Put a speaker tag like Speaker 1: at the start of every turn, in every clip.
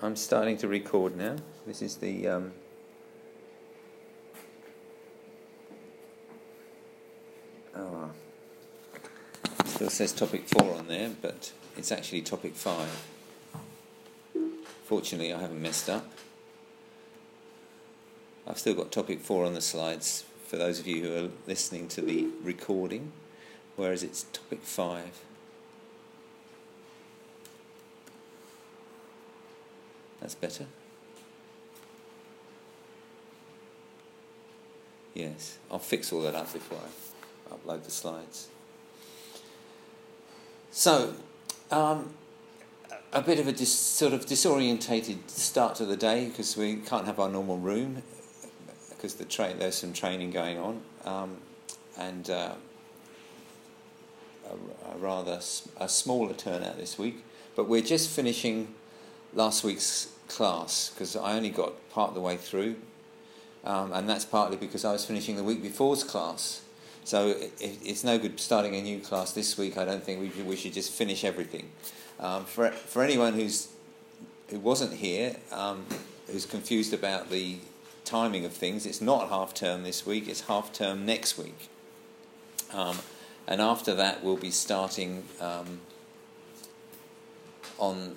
Speaker 1: I'm starting to record now. This is the still says topic 4 on there, but it's actually topic 5. Fortunately, I haven't messed up. I've still got topic 4 on the slides for those of you who are listening to the recording, whereas it's topic 5. That's better. Yes, I'll fix all that up before I upload the slides. So, a bit of a sort of disorientated start to the day because we can't have our normal room because there's some training going on, and a smaller turnout this week. But we're just finishing last week's class because I only got part of the way through, and that's partly because I was finishing the week before's class. So it's no good starting a new class this week. I don't think we should just finish everything. For anyone who wasn't here, who's confused about the timing of things, it's not half term this week. It's half term next week, and after that we'll be starting on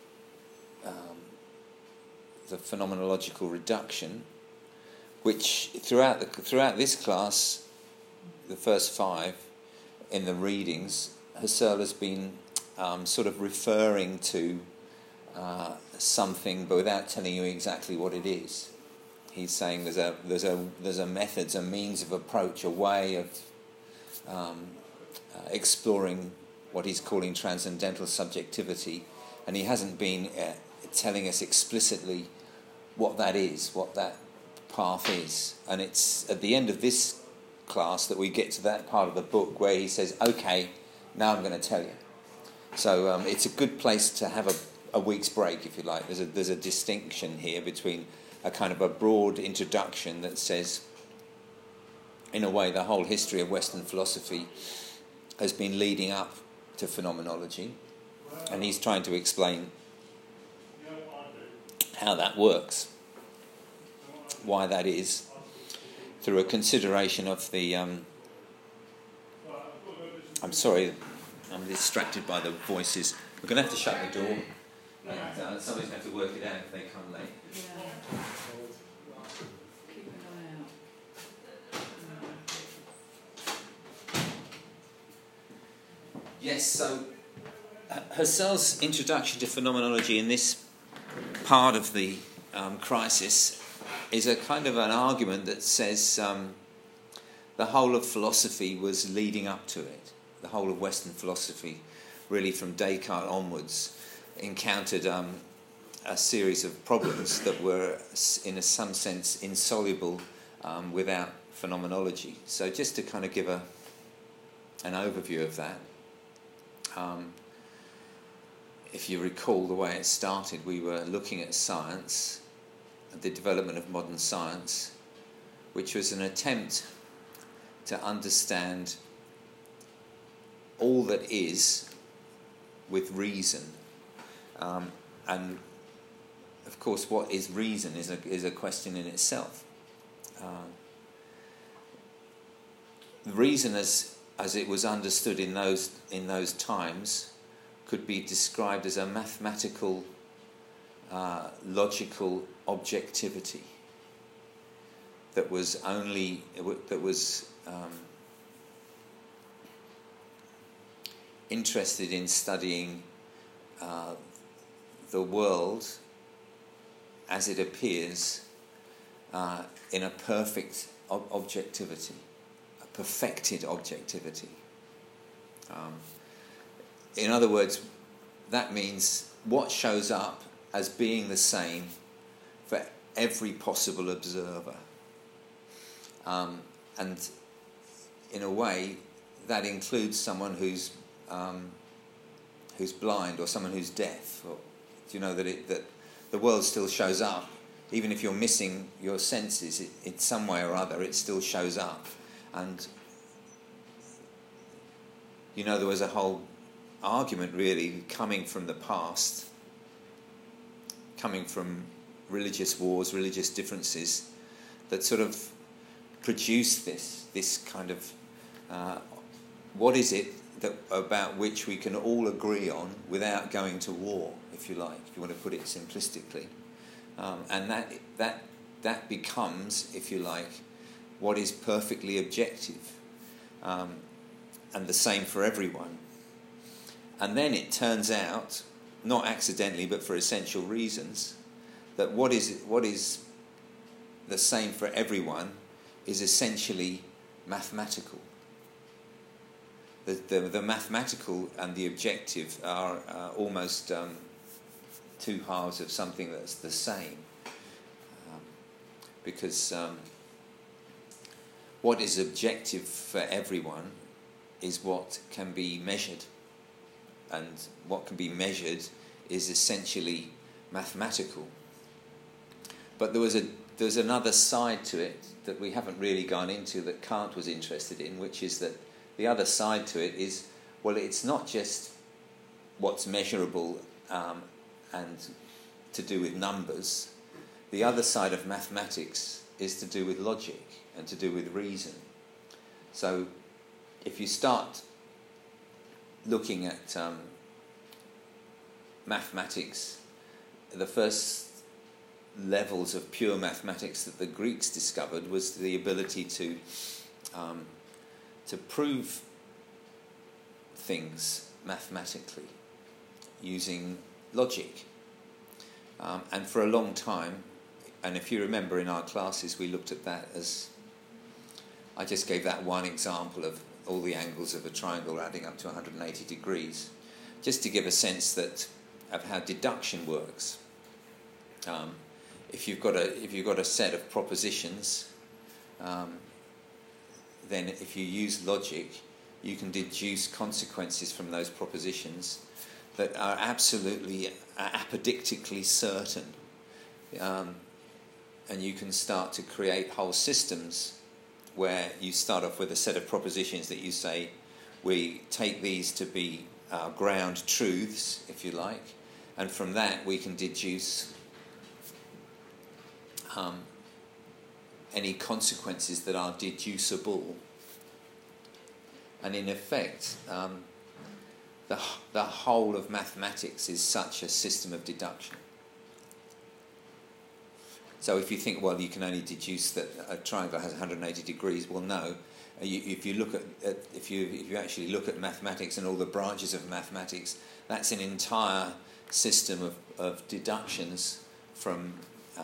Speaker 1: the phenomenological reduction, which throughout this class, the first 5 in the readings, Husserl has been sort of referring to something, but without telling you exactly what it is. He's saying there's a method, a means of approach, a way of exploring what he's calling transcendental subjectivity, and he hasn't been telling us explicitly what that is, what that path is. And it's at the end of this class that we get to that part of the book where he says, okay, now I'm going to tell you. So it's a good place to have a week's break, if you like. There's a distinction here between a kind of a broad introduction that says, in a way, the whole history of Western philosophy has been leading up to phenomenology, and he's trying to explain how that works, why that is, through a consideration of the... I'm sorry, I'm distracted by the voices. We're going to have to shut the door, and somebody's going to have to work it out if they come late.
Speaker 2: Yeah. Keep an eye out.
Speaker 1: Yes, so Husserl's introduction to phenomenology in this part of the crisis is a kind of an argument that says the whole of philosophy was leading up to it. The whole of Western philosophy, really from Descartes onwards, encountered a series of problems that were, in some sense, insoluble without phenomenology. So just to kind of give an overview of that, if you recall the way it started, we were looking at science, the development of modern science, which was an attempt to understand all that is with reason. And of course, what is reason is a question in itself. Reason, as it was understood in those times, could be described as a mathematical, logical objectivity that was interested in studying the world as it appears in a perfect objectivity, a perfected objectivity. In other words, that means what shows up as being the same for every possible observer. And in a way, that includes someone who's blind or someone who's deaf. Or, do you know that the world still shows up, even if you're missing your senses? In some way or other, it still shows up. And there was a whole argument really coming from the past, coming from religious wars, religious differences, that sort of produce this kind of what is it that about which we can all agree on without going to war, if you like, if you want to put it simplistically, and that becomes, if you like, what is perfectly objective, and the same for everyone. And then it turns out, not accidentally but for essential reasons, that what is the same for everyone is essentially mathematical. The mathematical and the objective are almost two halves of something that's the same, because what is objective for everyone is what can be measured, and what can be measured is essentially mathematical. But there's another side to it that we haven't really gone into, that Kant was interested in, which is that the other side to it is, well, it's not just what's measurable and to do with numbers. The other side of mathematics is to do with logic and to do with reason. So if you start looking at mathematics, the first levels of pure mathematics that the Greeks discovered was the ability to prove things mathematically using logic. And for a long time, and if you remember in our classes, we looked at that as, I just gave that one example of all the angles of a triangle adding up to 180 degrees, just to give a sense of how deduction works. If you've got a set of propositions, then if you use logic, you can deduce consequences from those propositions that are absolutely apodictically certain, and you can start to create whole systems where you start off with a set of propositions that you say, we take these to be ground truths, if you like, and from that we can deduce any consequences that are deducible. And in effect, the whole of mathematics is such a system of deduction. So if you think, well, you can only deduce that a triangle has 180 degrees, well, no. If you actually look at mathematics and all the branches of mathematics, that's an entire system of deductions from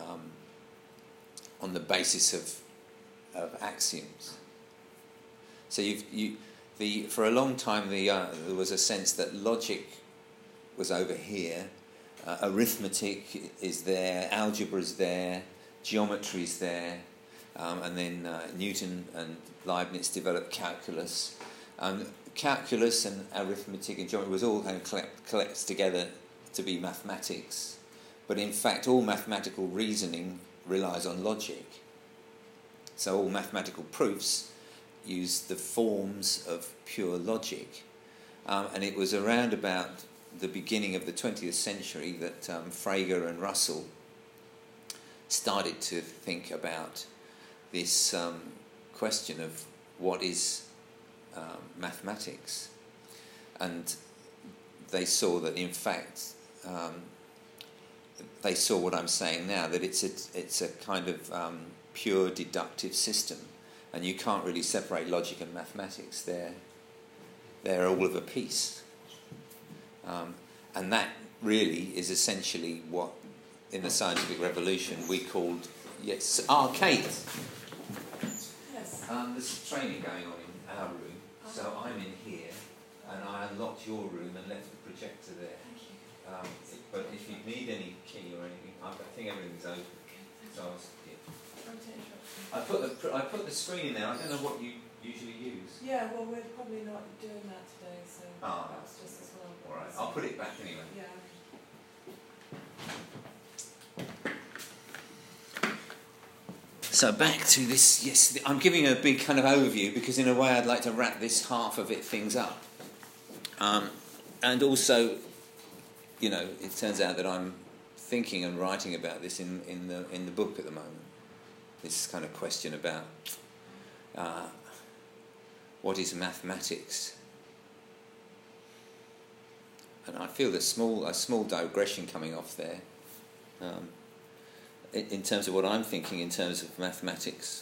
Speaker 1: on the basis of axioms. So for a long time there was a sense that logic was over here, arithmetic is there, algebra is there, geometry is there, and then Newton and Leibniz developed calculus. Calculus and arithmetic and geometry was all kind of collected together to be mathematics, but in fact all mathematical reasoning relies on logic. So all mathematical proofs use the forms of pure logic. And it was around about the beginning of the 20th century that Frege and Russell started to think about this question of what is mathematics. And they saw that, in fact, they saw what I'm saying now, that it's a kind of pure deductive system, and you can't really separate logic and mathematics. They're all of a piece, and that really is essentially what in the scientific revolution we called Kate.
Speaker 2: Yes.
Speaker 1: There's training going on in our room, so I'm in here, and I unlocked your room and left the projector there.
Speaker 2: Thank you.
Speaker 1: But if you need any key or anything, I think everything's open. So I put the screen in there. I don't know what you usually use.
Speaker 2: Yeah, well, we're probably not doing that today, so that's just as well.
Speaker 1: All right, I'll put it back anyway.
Speaker 2: Yeah.
Speaker 1: So back to this. Yes, I'm giving a big kind of overview because, in a way, I'd like to wrap this half of it things up. And also, it turns out that I'm thinking and writing about this in the book at the moment. This kind of question about what is mathematics, and I feel a small digression coming off there in terms of what I'm thinking in terms of mathematics.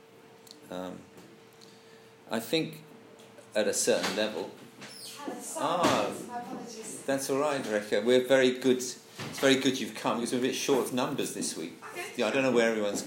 Speaker 1: I think at a certain level. My apologies. That's all right, Rebecca. We're very good. It's very good you've come because we're a bit short of numbers this week. Yeah, I don't know where everyone's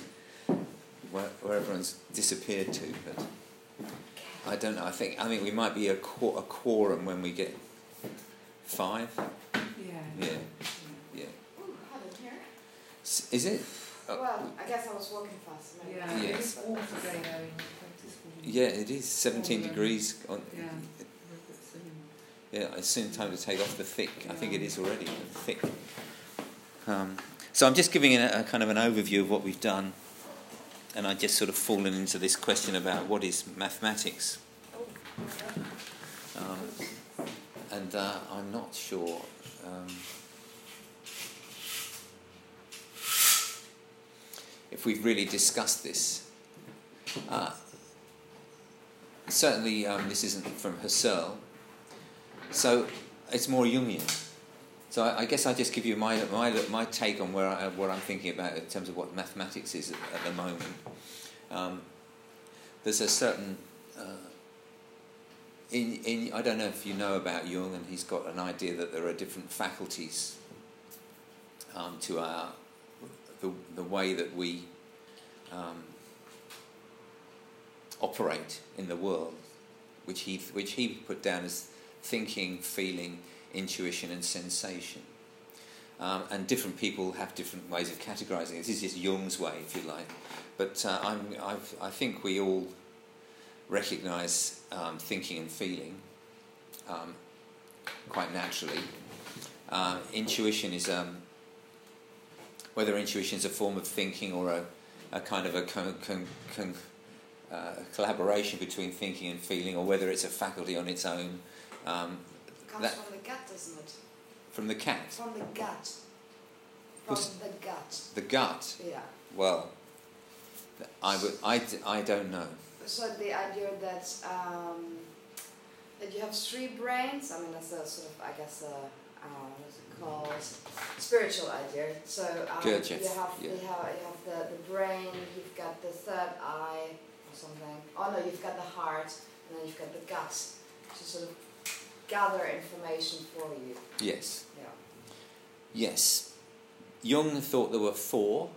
Speaker 1: disappeared to, but I don't know. I think we might be a quorum when we get 5. Yeah.
Speaker 2: Ooh, hot in here.
Speaker 1: Is it?
Speaker 2: Well, I guess I was walking fast. Maybe.
Speaker 3: Yeah,
Speaker 1: Yes.
Speaker 3: it's warm today though in practice.
Speaker 1: Yeah, it is 17
Speaker 3: Warmer.
Speaker 1: degrees.
Speaker 3: Yeah.
Speaker 1: Yeah, it's soon time to take off the thick. I think it is already thick. So I'm just giving a kind of an overview of what we've done, and I just sort of fallen into this question about what is mathematics. And I'm not sure. If we've really discussed this. Certainly, this isn't from Husserl. So it's more Jungian. So I guess I'll just give you my take on what I'm thinking about in terms of what mathematics is at the moment. There's a certain I don't know if you know about Jung, and he's got an idea that there are different faculties to the way that we operate in the world, which he put down as thinking, feeling, intuition, and sensation. And different people have different ways of categorising it. This is just Jung's way, if you like. But I think we all recognise thinking and feeling quite naturally. Intuition is whether intuition is a form of thinking or a kind of a collaboration between thinking and feeling, or whether it's a faculty on its own.
Speaker 2: Comes from the gut, doesn't it?
Speaker 1: From the cat?
Speaker 2: From the gut. From the gut.
Speaker 1: The gut?
Speaker 2: Yeah.
Speaker 1: Well, I don't know.
Speaker 2: So the idea that you have 3 brains, I mean that's a sort of, I guess, what's it called? Spiritual idea. So
Speaker 1: Gurdjieff,
Speaker 2: you have the brain, you've got the third eye or something. Oh no, you've got the heart, and then you've got the gut to sort of gather information for you.
Speaker 1: Yes.
Speaker 2: Yeah.
Speaker 1: Yes. Jung thought there were 4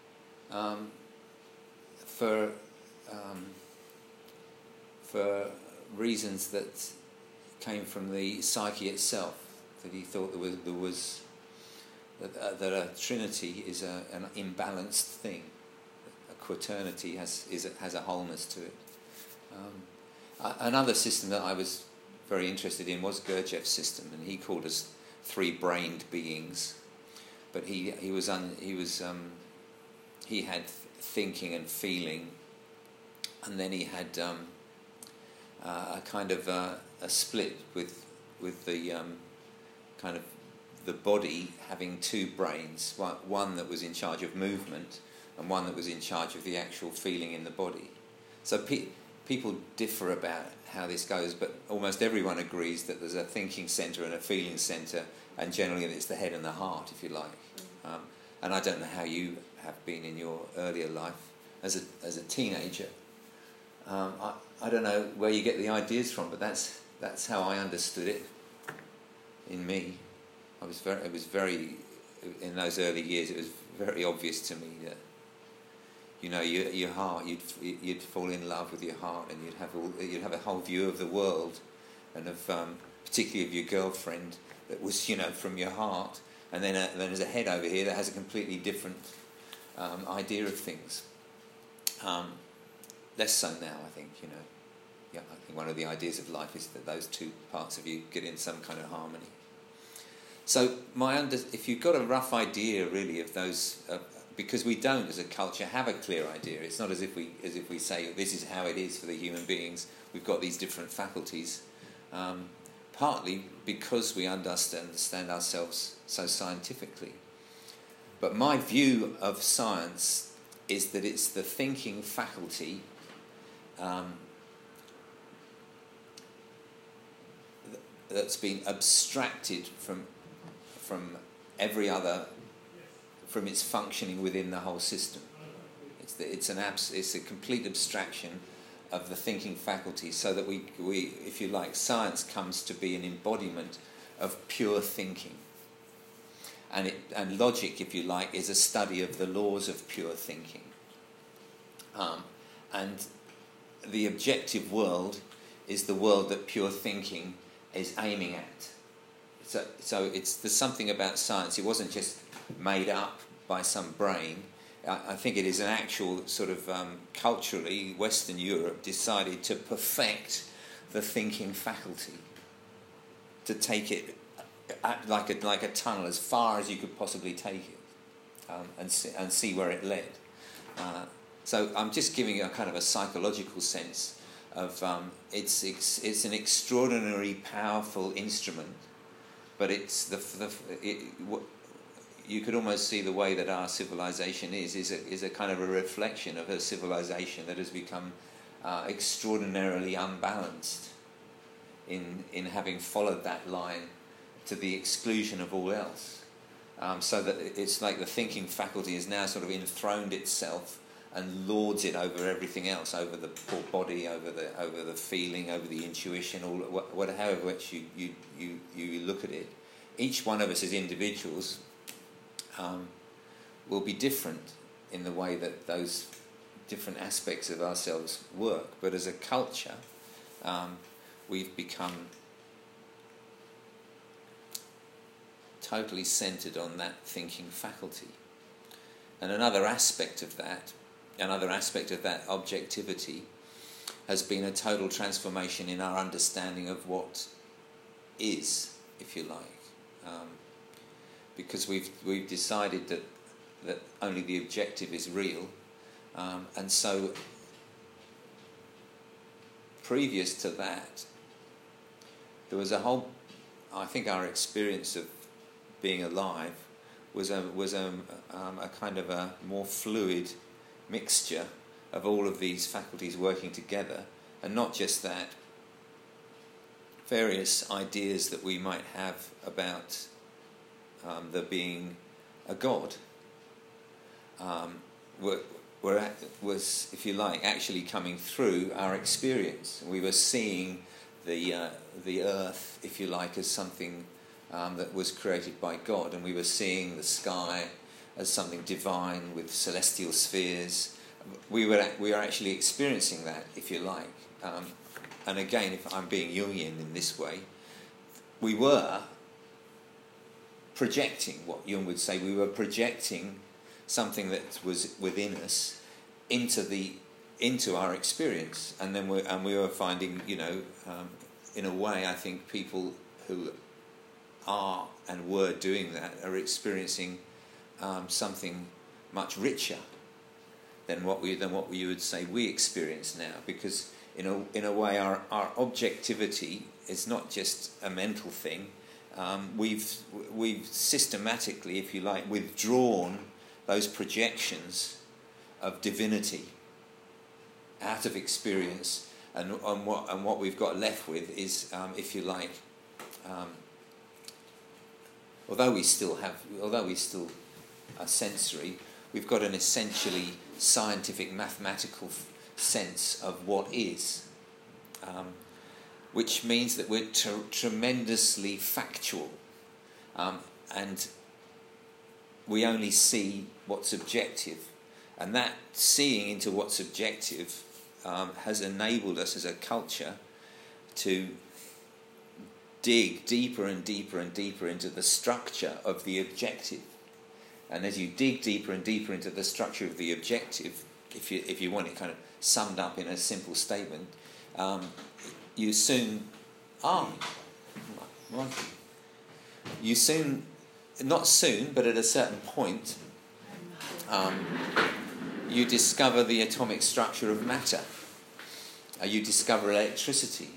Speaker 1: for reasons that came from the psyche itself. That he thought there was that a trinity is an imbalanced thing. A quaternity has a wholeness to it. Another system that I was very interested in was Gurdjieff's system, and he called us 3-brained beings. But he had thinking and feeling, and then he had a kind of a split with the kind of the body having 2 brains, one that was in charge of movement and one that was in charge of the actual feeling in the body. So people differ about how this goes, but almost everyone agrees that there's a thinking centre and a feeling centre, and generally it's the head and the heart, if you like. And I don't know how you have been in your earlier life as a teenager. I don't know where you get the ideas from, but that's how I understood it in me. It was very in those early years. It was very obvious to me that your heart, you'd fall in love with your heart, and you'd have a whole view of the world, and of particularly of your girlfriend that was from your heart, and then there's a head over here that has a completely different idea of things. Less so now, I think. Yeah, I think one of the ideas of life is that those 2 parts of you get in some kind of harmony. So if you've got a rough idea really of those, because we don't as a culture have a clear idea. It's not as if we say this is how it is for the human beings. We've got these different faculties, partly because we understand ourselves so scientifically. But my view of science is that it's the thinking faculty that's been abstracted from every other, from its functioning within the whole system. It's a complete abstraction of the thinking faculty, so that we, if you like, science comes to be an embodiment of pure thinking. And logic, if you like, is a study of the laws of pure thinking. And the objective world is the world that pure thinking is aiming at. So there's something about science. It wasn't just made up by some brain. I think it is an actual sort of culturally, Western Europe decided to perfect the thinking faculty, to take it like a tunnel as far as you could possibly take it, and see where it led. So I'm just giving a kind of a psychological sense of it's an extraordinarily powerful instrument, but you could almost see the way that our civilization is a kind of a reflection of a civilization that has become extraordinarily unbalanced in having followed that line to the exclusion of all else. So that it's like the thinking faculty has now sort of enthroned itself and lords it over everything else, over the body, over the feeling, over the intuition, however which you look at it. Each one of us as individuals will be different in the way that those different aspects of ourselves work. But as a culture, we've become totally centred on that thinking faculty. And another aspect of that objectivity has been a total transformation in our understanding of what is, if you like. Because we've decided that only the objective is real, and so previous to that, there was a whole. I think our experience of being alive was a kind of a more fluid mixture of all of these faculties working together, and not just that. Various ideas that we might have about there being a God was, if you like, actually coming through our experience. We were seeing the earth, if you like, as something that was created by God, and we were seeing the sky as something divine with celestial spheres. We are actually experiencing that, if you like. And again, if I'm being Jungian in this way, we were projecting what Jung would say. We were projecting something that was within us into our experience, and then we were finding, in a way, I think people who are and were doing that are experiencing something much richer than what you would say we experience now, because in a way our objectivity is not just a mental thing. We've systematically, if you like, withdrawn those projections of divinity out of experience, and what we've got left with is, if you like, although we still are sensory, we've got an essentially scientific, mathematical sense of what is, which means that we're tremendously factual, and we only see what's objective, and that seeing into what's objective has enabled us as a culture to dig deeper and deeper and deeper into the structure of the objective. And as you dig deeper and deeper into the structure of the objective, if you want it kind of summed up in a simple statement, you soon not soon, but at a certain point, you discover the atomic structure of matter. You discover electricity.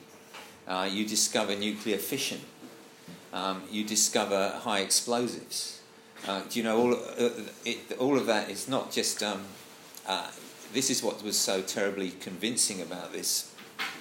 Speaker 1: You discover nuclear fission. You discover high explosives. Do you know, all of that is not just... this is what was so terribly convincing about this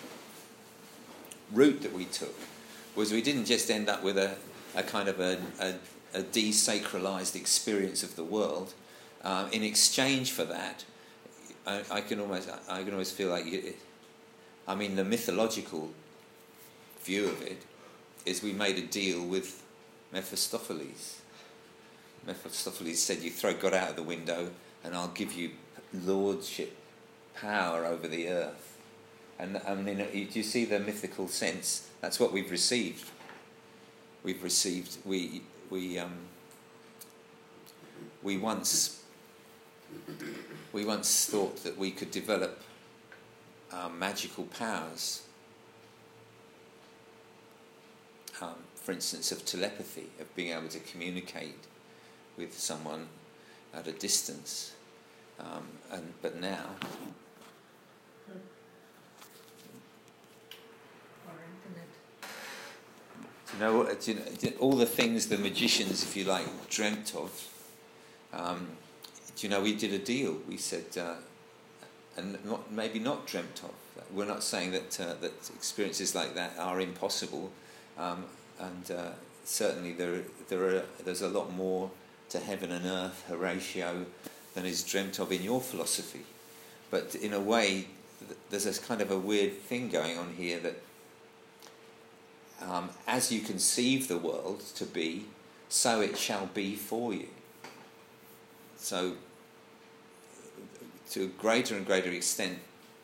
Speaker 1: route that we took, was we didn't just end up with a kind of a desacralized experience of the world. In exchange for that, I can almost feel like... the mythological view of it is we made a deal with Mephistopheles. Mephistopheles said, you throw God out of the window and I'll give you lordship, power over the earth. And do you see the mythical sense? That's what we've received. We once thought that we could develop magical powers, for instance, of telepathy, of being able to communicate with someone at a distance, but now all the things the magicians, if you like, dreamt of. We did a deal. We said, and maybe not dreamt of. We're not saying that that experiences like that are impossible, and certainly there's a lot more to heaven and earth, Horatio, than is dreamt of in your philosophy. But in a way, there's a kind of a weird thing going on here that as you conceive the world to be, so it shall be for you. So, to a greater and greater extent,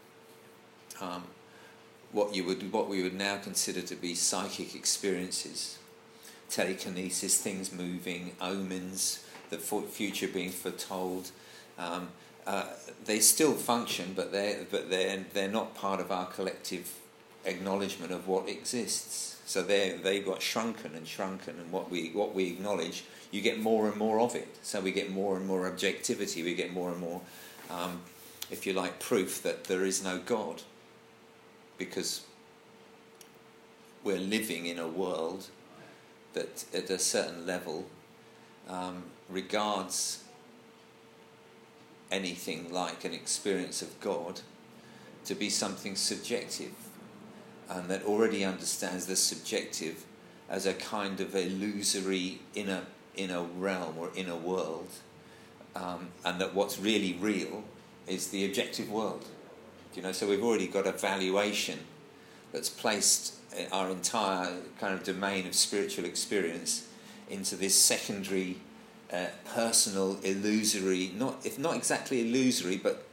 Speaker 1: what we would now consider to be psychic experiences, telekinesis, things moving, omens, the future being foretold, they still function, but they're not part of our collective acknowledgement of what exists. So they got shrunken, and what we acknowledge, you get more and more of it. So we get more and more objectivity. We get more and more, if you like, proof that there is no God, because we're living in a world that, at a certain level, regards anything like an experience of God to be something subjective, and that already understands the subjective as a kind of illusory inner realm or inner world, and that what's really real is the objective world. So we've already got a valuation that's placed our entire kind of domain of spiritual experience into this secondary, personal, illusory, if not exactly illusory, but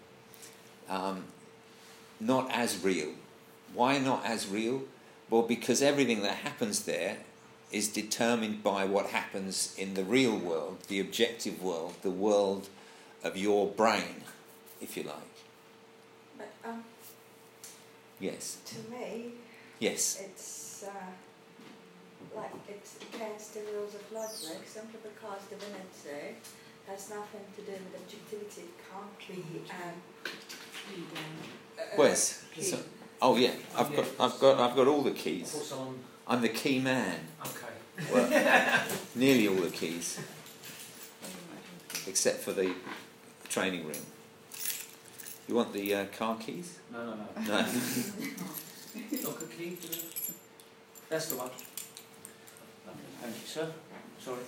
Speaker 1: not as real. Why not as real? Well, because everything that happens there is determined by what happens in the real world, the objective world, the world of your brain, if you like.
Speaker 4: But
Speaker 1: yes.
Speaker 4: To me,
Speaker 1: yes,
Speaker 4: it's like it's against the rules of logic, simply because divinity has nothing to do with objectivity. It can't be.
Speaker 1: Where's? Oh yeah, I've got all the keys. I'm the key man.
Speaker 5: Okay.
Speaker 1: Well, nearly all the keys, except for the training room. You want the car keys?
Speaker 5: No.
Speaker 1: No.
Speaker 5: Lock a key. That's the one. Thank you, sir. Sorry.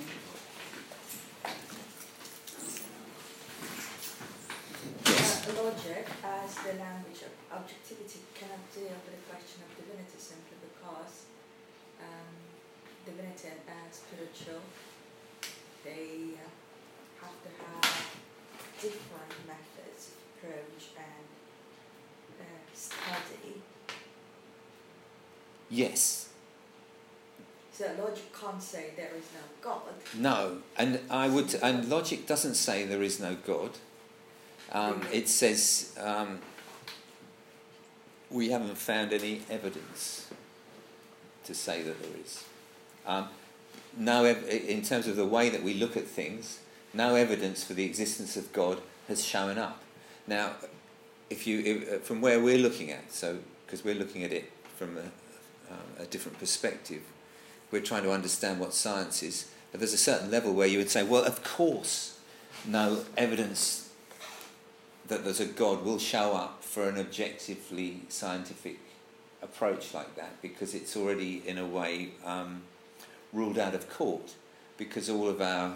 Speaker 4: Logic, as the language of objectivity, cannot deal with the question of divinity simply because divinity and spiritual, they have to have different methods of approach and study.
Speaker 1: Yes.
Speaker 4: So logic can't say there is no God.
Speaker 1: No, and logic doesn't say there is no God. It says we haven't found any evidence to say that there is. In terms of the way that we look at things, no evidence for the existence of God has shown up. Now, from where we're looking at, so because we're looking at it from a different perspective, we're trying to understand what science is. there's a certain level where you would say, well, of course, no evidence that there's a God will show up for an objectively scientific approach like that, because it's already, in a way, ruled out of court, because all of our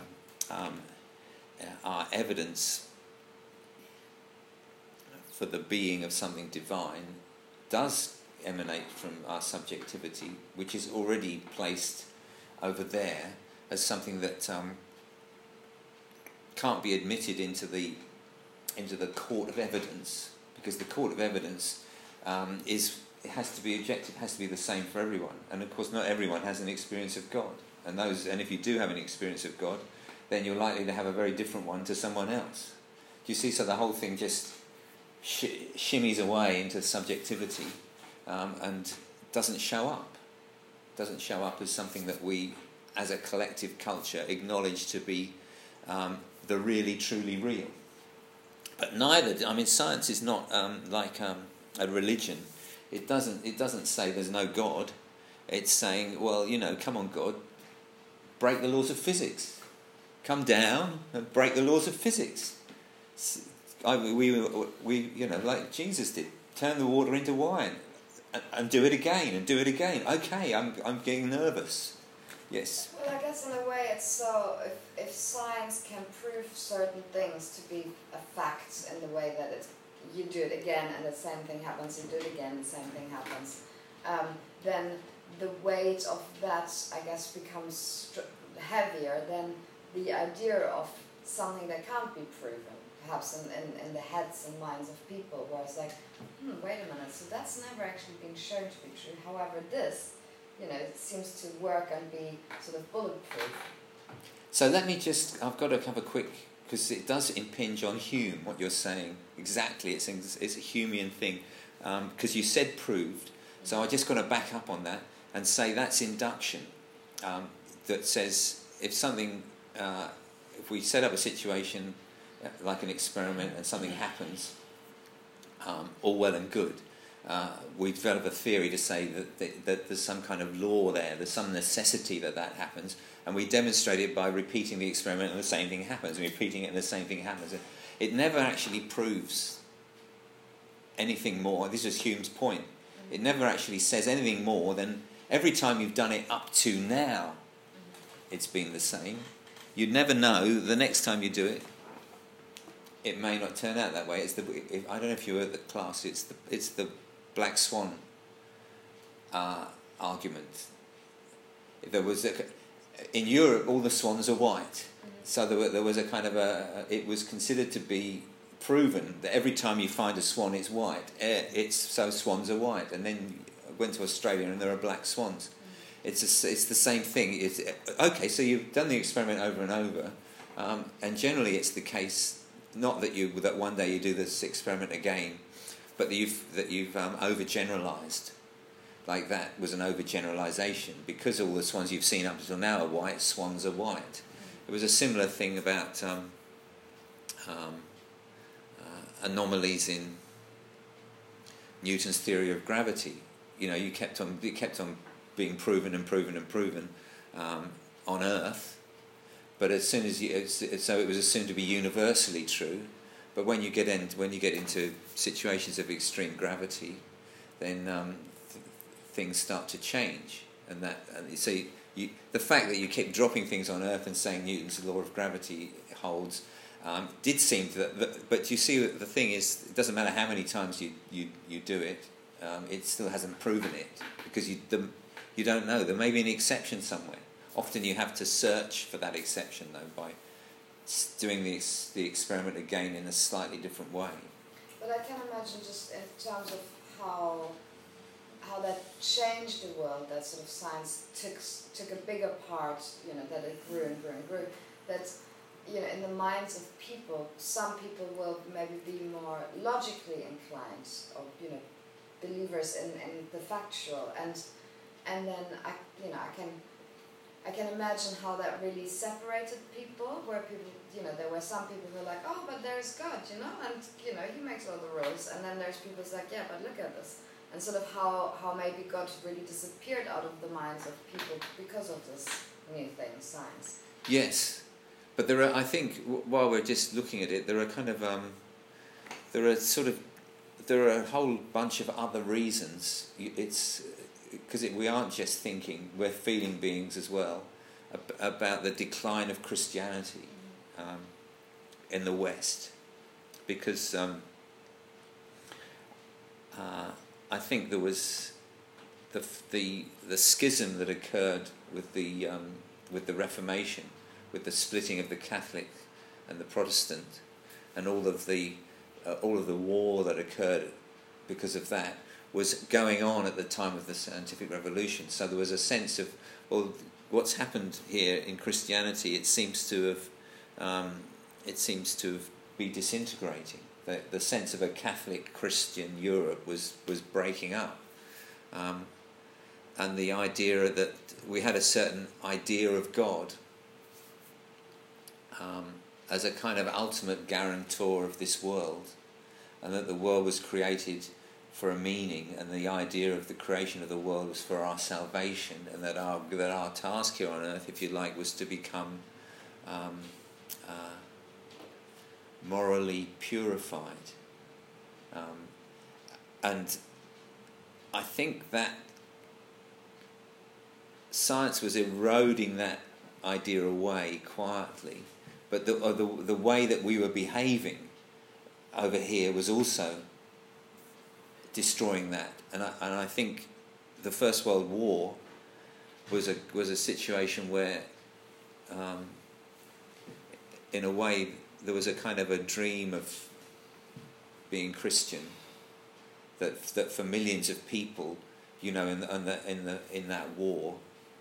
Speaker 1: evidence for the being of something divine does emanate from our subjectivity, which is already placed over there as something that can't be admitted into the court of evidence, because the court of evidence it has to be objective, has to be the same for everyone, and of course not everyone has an experience of God, and if you do have an experience of God, then you're likely to have a very different one to someone else. Do you see? So the whole thing just shimmies away into subjectivity, and doesn't show up as something that we, as a collective culture, acknowledge to be the really truly real. But science is not like a religion. It doesn't say there's no God. It's saying, well, come on, God, break the laws of physics. Come down and break the laws of physics. We like Jesus did, turn the water into wine, and do it again and do it again. Okay, I'm getting nervous. Yes.
Speaker 2: Well, I guess in a way it's so, if science can prove certain things to be a fact in the way that you do it again and the same thing happens, you do it again, the same thing happens, then the weight of that, I guess, becomes heavier than the idea of something that can't be proven, perhaps in the heads and minds of people, where it's like, wait a minute, so that's never actually been shown to be true. However, this, it seems to work and be sort of bulletproof.
Speaker 1: So I've got to have a quick, because it does impinge on Hume, what you're saying. Exactly, it's a Humean thing, because you said proved, so I just got to back up on that and say that's induction, that says if we set up a situation like an experiment and something happens, all well and good. We develop a theory to say that there's some kind of law there, there's some necessity that happens, and we demonstrate it by repeating the experiment and the same thing happens, and repeating it and the same thing happens. It never actually proves anything more. This is Hume's point. It never actually says anything more than every time you've done it up to now, it's been the same. You'd never know the next time you do it, it may not turn out that way. I don't know if you were at the class. It's the black swan argument. There was in Europe, all the swans are white, so there was a kind of it was considered to be proven that every time you find a swan, it's white. So swans are white, and then I went to Australia and there are black swans. It's the same thing. Okay, so you've done the experiment over and over, and generally it's the case. Not that one day you do this experiment again, but that you've overgeneralized. Like that was an overgeneralization, because all the swans you've seen up until now are white. Swans are white. It was a similar thing about anomalies in Newton's theory of gravity. It kept on being proven and proven and proven on Earth. But as soon as so it was assumed to be universally true. But when you get into situations of extreme gravity, then things start to change. And so the fact that you kept dropping things on Earth and saying Newton's law of gravity holds did seem but you see, the thing is, it doesn't matter how many times you do it, it still hasn't proven it, because you don't know. There may be an exception somewhere. Often you have to search for that exception, though, by doing the experiment again in a slightly different way.
Speaker 2: But I can imagine, just in terms of how that changed the world, that sort of science took a bigger part, that it grew and grew and grew, that, in the minds of people, some people will maybe be more logically inclined, or, believers in the factual, and then I can imagine how that really separated people, where people, there were some people who were like, oh, but there's God, and, he makes all the rules. And then there's people who's like, yeah, but look at this. And sort of how maybe God really disappeared out of the minds of people because of this new thing, science.
Speaker 1: Yes, but there are. I think while we're just looking at it, there are kind of there are a whole bunch of other reasons. It's because we aren't just thinking; we're feeling beings as well about the decline of Christianity in the West, because I think there was the schism that occurred with the Reformation, with the splitting of the Catholic and the Protestant, and all of the war that occurred because of that was going on at the time of the scientific revolution. So there was a sense of, well, what's happened here in Christianity? It seems to have be disintegrating. The sense of a Catholic Christian Europe was breaking up, and the idea that we had a certain idea of God as a kind of ultimate guarantor of this world, and that the world was created for a meaning, and the idea of the creation of the world was for our salvation, and that our task here on earth, if you like, was to become morally purified. And I think that science was eroding that idea away quietly, but the way that we were behaving over here was also destroying that. And I think the First World War was a situation where, in a way, there was a kind of a dream of being Christian that for millions of people, you know, in that war,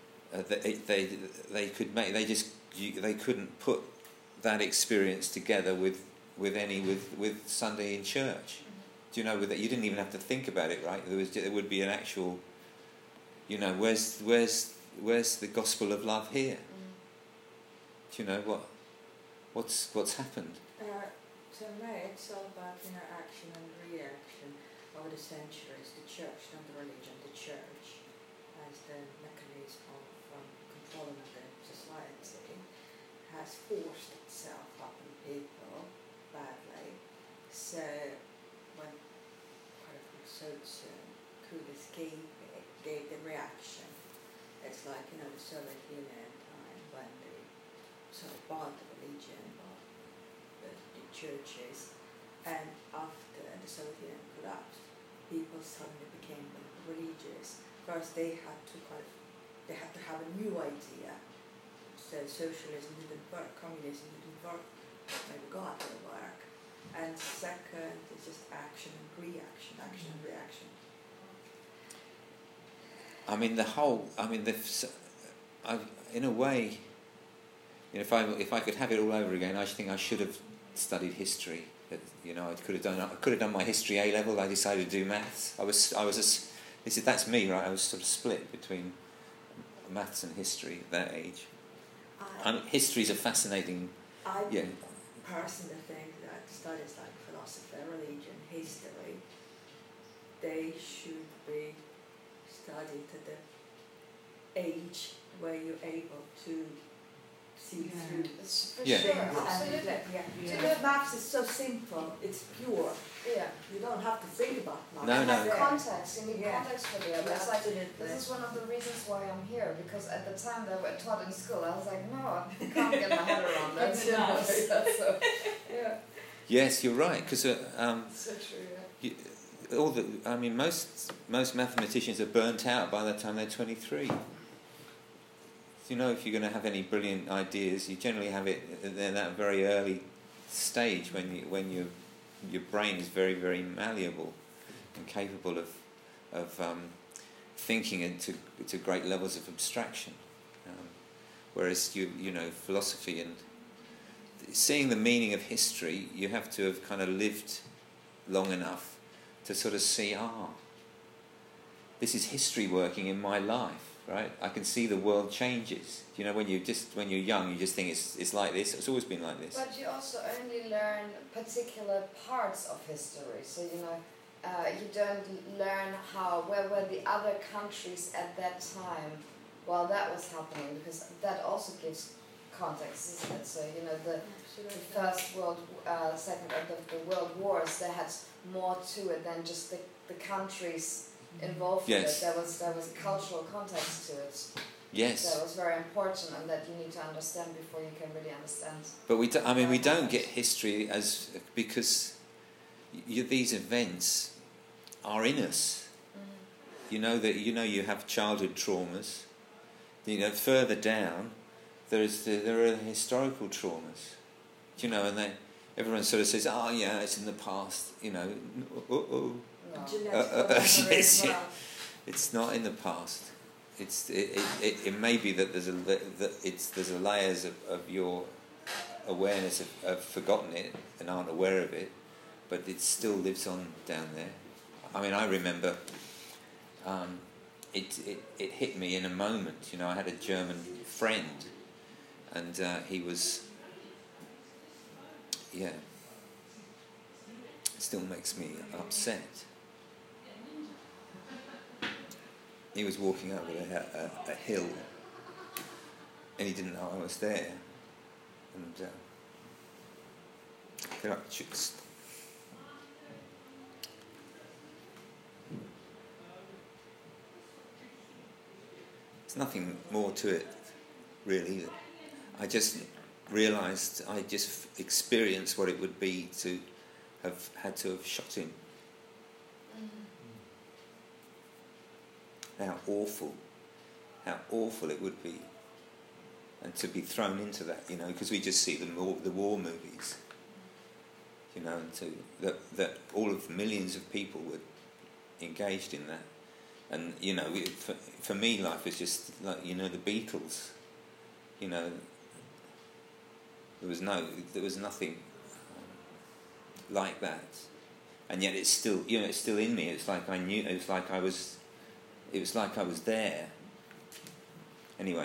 Speaker 1: they couldn't put that experience together with Sunday in church. Do you know, with that you didn't even have to think about it, right? There would be an actual, you know, where's the gospel of love here? Do you know what's happened?
Speaker 4: To me, it's all about action and reaction over the centuries. The church, not the religion, the church, as the mechanism of controlling the society, has forced itself upon people badly. So when Solzhenitsyn could escape it, gave the reaction. It's like the Soviet Union time when they sort of bought the religion, bought the churches, and after the Soviet Union collapsed, people suddenly became religious. First, they had to have a new idea. So socialism didn't work, communism didn't work, maybe God will work. And second, it's just action and reaction, action and reaction.
Speaker 1: I mean, in a way, if I could have it all over again, I think I should have studied history. I could have done my history A level. I decided to do maths. That's me, right? I was sort of split between maths and history at that age. History is a fascinating.
Speaker 4: I personally think that studies like philosophy, religion, history, they should be studied at the age where you're able to see through.
Speaker 2: For
Speaker 1: Yeah.
Speaker 2: sure,
Speaker 1: Yeah.
Speaker 2: absolutely.
Speaker 4: Yeah. Maths is so simple, it's pure.
Speaker 2: Yeah.
Speaker 4: You don't have to think about maths.
Speaker 1: No, no.
Speaker 2: And context, you need context for the other. It's like,
Speaker 4: Absolutely.
Speaker 2: this is one of the reasons why I'm here, because at the time they were taught in school, I was like, no, I can't get my head around that.
Speaker 4: It's
Speaker 2: you know,
Speaker 4: not.
Speaker 2: so, yeah.
Speaker 1: Yes, you're right, because
Speaker 2: So true, yeah.
Speaker 1: most mathematicians are burnt out by the time they're 23. You know, if you're going to have any brilliant ideas, you generally have it in that very early stage when your brain is very, very malleable and capable of thinking into great levels of abstraction. Whereas philosophy and seeing the meaning of history, you have to have kind of lived long enough to sort of see, this is history working in my life. Right, I can see the world changes. You know, when you're young, you just think it's like this. It's always been like this.
Speaker 2: But you also only learn particular parts of history. So you don't learn where were the other countries at that time while that was happening, because that also gives context, isn't it? So you know the
Speaker 4: Absolutely.
Speaker 2: First World, Second, the World Wars, they had more to it than just the countries involved
Speaker 1: Yes.
Speaker 2: in it. There was cultural context to it.
Speaker 1: Yes.
Speaker 2: That was very important, and that you need to understand before you can really understand.
Speaker 1: But we don't get history because these events are in us. You know that you have childhood traumas. You know, further down, there are historical traumas. You know, and everyone sort of says, "Oh yeah, it's in the past." You know,
Speaker 2: No.
Speaker 1: yes, it's not in the past. It may be that there's a layers of your awareness of forgotten it and aren't aware of it, but it still lives on down there. I mean, I remember it hit me in a moment. You know, I had a German friend, and he was, it still makes me upset. He was walking over a hill, and he didn't know I was there. And get up, chicks. There's nothing more to it, really. I just realised, I just experienced what it would be to have had to have shot him. How awful it would be, and to be thrown into that, you know, because we just see the war movies, you know, and that all of millions of people were engaged in that, and you know, for me, life was just like, you know, the Beatles, you know, there was nothing like that, and yet it's still in me. It's like I knew. It was like I was there. Anyway,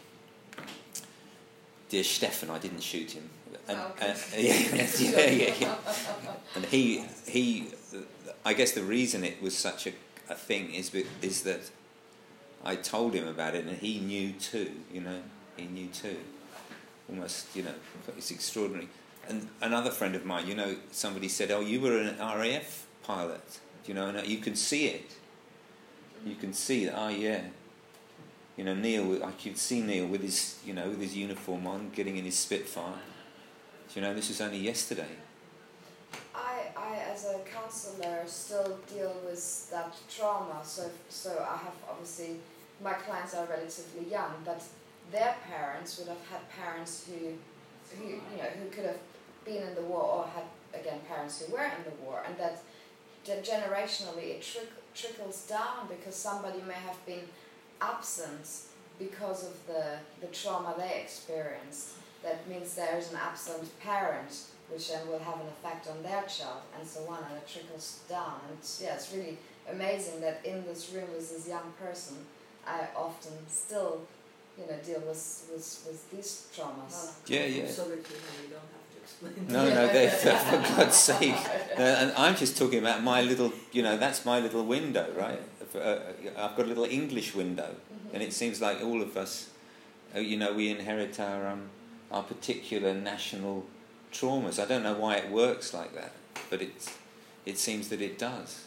Speaker 1: dear Stefan, I didn't shoot him. And, yeah. And he, I guess the reason it was such a thing is that I told him about it, and he knew too. You know, he knew too. Almost, you know, it's extraordinary. And another friend of mine, you know, somebody said, "Oh, you were an RAF pilot." You know, and you can see it. You can see that. Oh, yeah. You know, Neil. I could see Neil with his uniform on, getting in his Spitfire. You know, this was only yesterday.
Speaker 2: I as a counsellor still deal with that trauma. So I have, obviously, my clients are relatively young, but their parents would have had parents who could have been in the war, or had, again, parents who were in the war, and that generationally it trickles down because somebody may have been absent because of the trauma they experienced. That means there is an absent parent, which then will have an effect on their child, and so on, and it trickles down. And it's really amazing that in this room with this young person, I often still, deal with these traumas.
Speaker 1: Yeah.
Speaker 3: Sorry to know, you don't have to explain.
Speaker 1: No, for God's sake. And I'm just talking about my little, that's my little window, right? I've got a little English window, and it seems like all of us, we inherit our particular national traumas. I don't know why it works like that, but it seems that it does.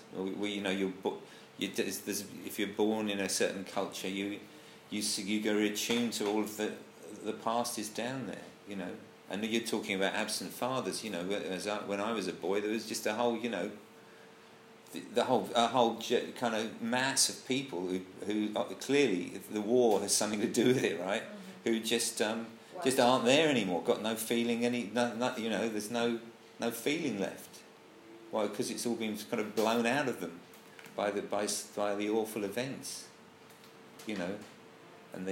Speaker 1: If you're born in a certain culture, you go attuned to all of the past is down there, And you're talking about absent fathers, when I was a boy, there was just a whole, a whole kind of mass of people who clearly the war has something to do with it, right? Mm-hmm. Who just aren't there anymore. Got no feeling there's no feeling left. Why? Because it's all been kind of blown out of them by the awful events, and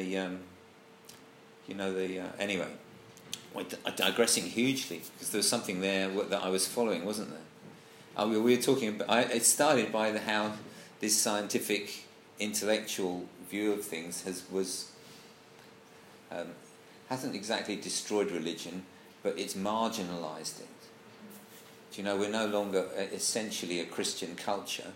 Speaker 1: anyway. I'm digressing hugely because there was something there that I was following, wasn't there? We were talking about. It started by how this scientific, intellectual view of things hasn't exactly destroyed religion, but it's marginalised it. We're no longer essentially a Christian culture.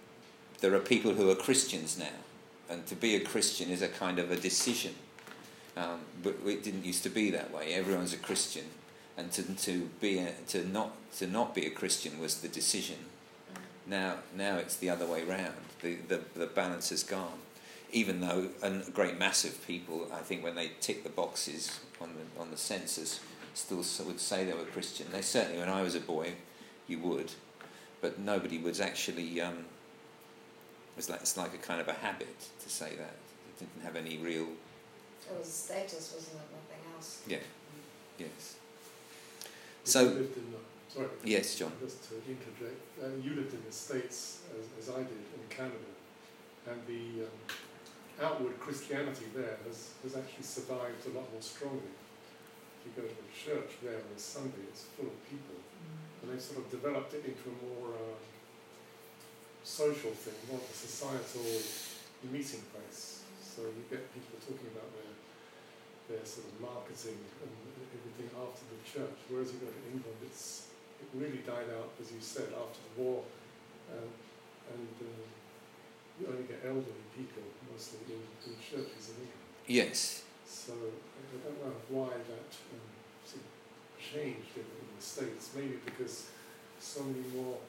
Speaker 1: There are people who are Christians now, and to be a Christian is a kind of a decision. But it didn't used to be that way. Everyone's a Christian, and to not be a Christian was the decision. Now it's the other way round. The balance has gone. Even though a great mass of people, I think, when they tick the boxes on the census, still would say they were Christian. They certainly, when I was a boy, you would, but nobody was actually. It's like a kind of a habit to say that. It didn't have any real.
Speaker 2: It was status, wasn't it? Nothing else.
Speaker 1: Yeah. Yes.
Speaker 6: You
Speaker 1: So.
Speaker 6: lived in sorry.
Speaker 1: Yes, John.
Speaker 6: Just to interject, you lived in the States as I did in Canada, and the outward Christianity there has actually survived a lot more strongly. If you go to a church there on a Sunday, it's full of people, and they've sort of developed it into a more social thing, more of a societal meeting place. So you get people talking about their sort of marketing and everything after the church, whereas you go to England, it really died out, as you said, after the war, and you only get elderly people mostly in churches in England.
Speaker 1: Yes.
Speaker 6: So I don't know why that sort of changed in the States. Maybe because so many more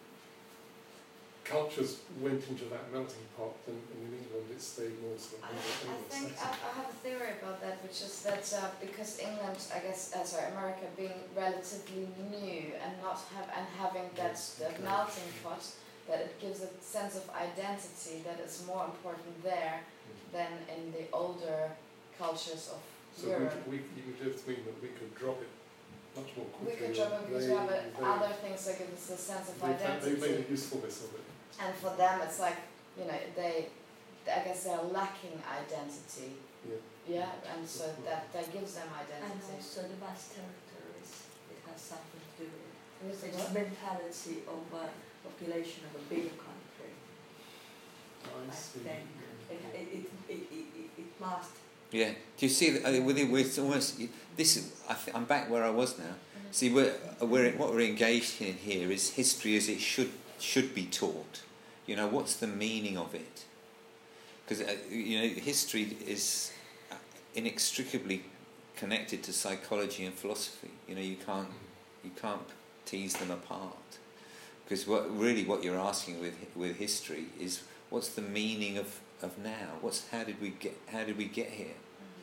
Speaker 6: cultures went into that melting pot, and in England it stayed more sort of
Speaker 2: I think I have a theory about that, which is that because England, I guess, America being relatively new and having that melting pot, that it gives a sense of identity that is more important there than in the older cultures of Europe.
Speaker 6: So you just mean that we could drop it much more quickly.
Speaker 2: We could drop it because we have other things that give us a sense of identity.
Speaker 6: They made a usefulness of it.
Speaker 2: And for them, it's like, I guess they're lacking identity. Yeah, and so that gives them identity.
Speaker 4: And also the vast territories, it has something to do with it.
Speaker 2: With
Speaker 4: It's mentality of a population of a bigger country.
Speaker 6: I see.
Speaker 4: Think it must.
Speaker 1: Yeah. Do you see that? It's almost this. I'm back where I was now.
Speaker 2: Mm-hmm.
Speaker 1: See, what we're engaged in here is history as it should be taught. What's the meaning of it? Because history is inextricably connected to psychology and philosophy. You can't tease them apart. Because what you're asking with history is, what's the meaning of now? How did we get here?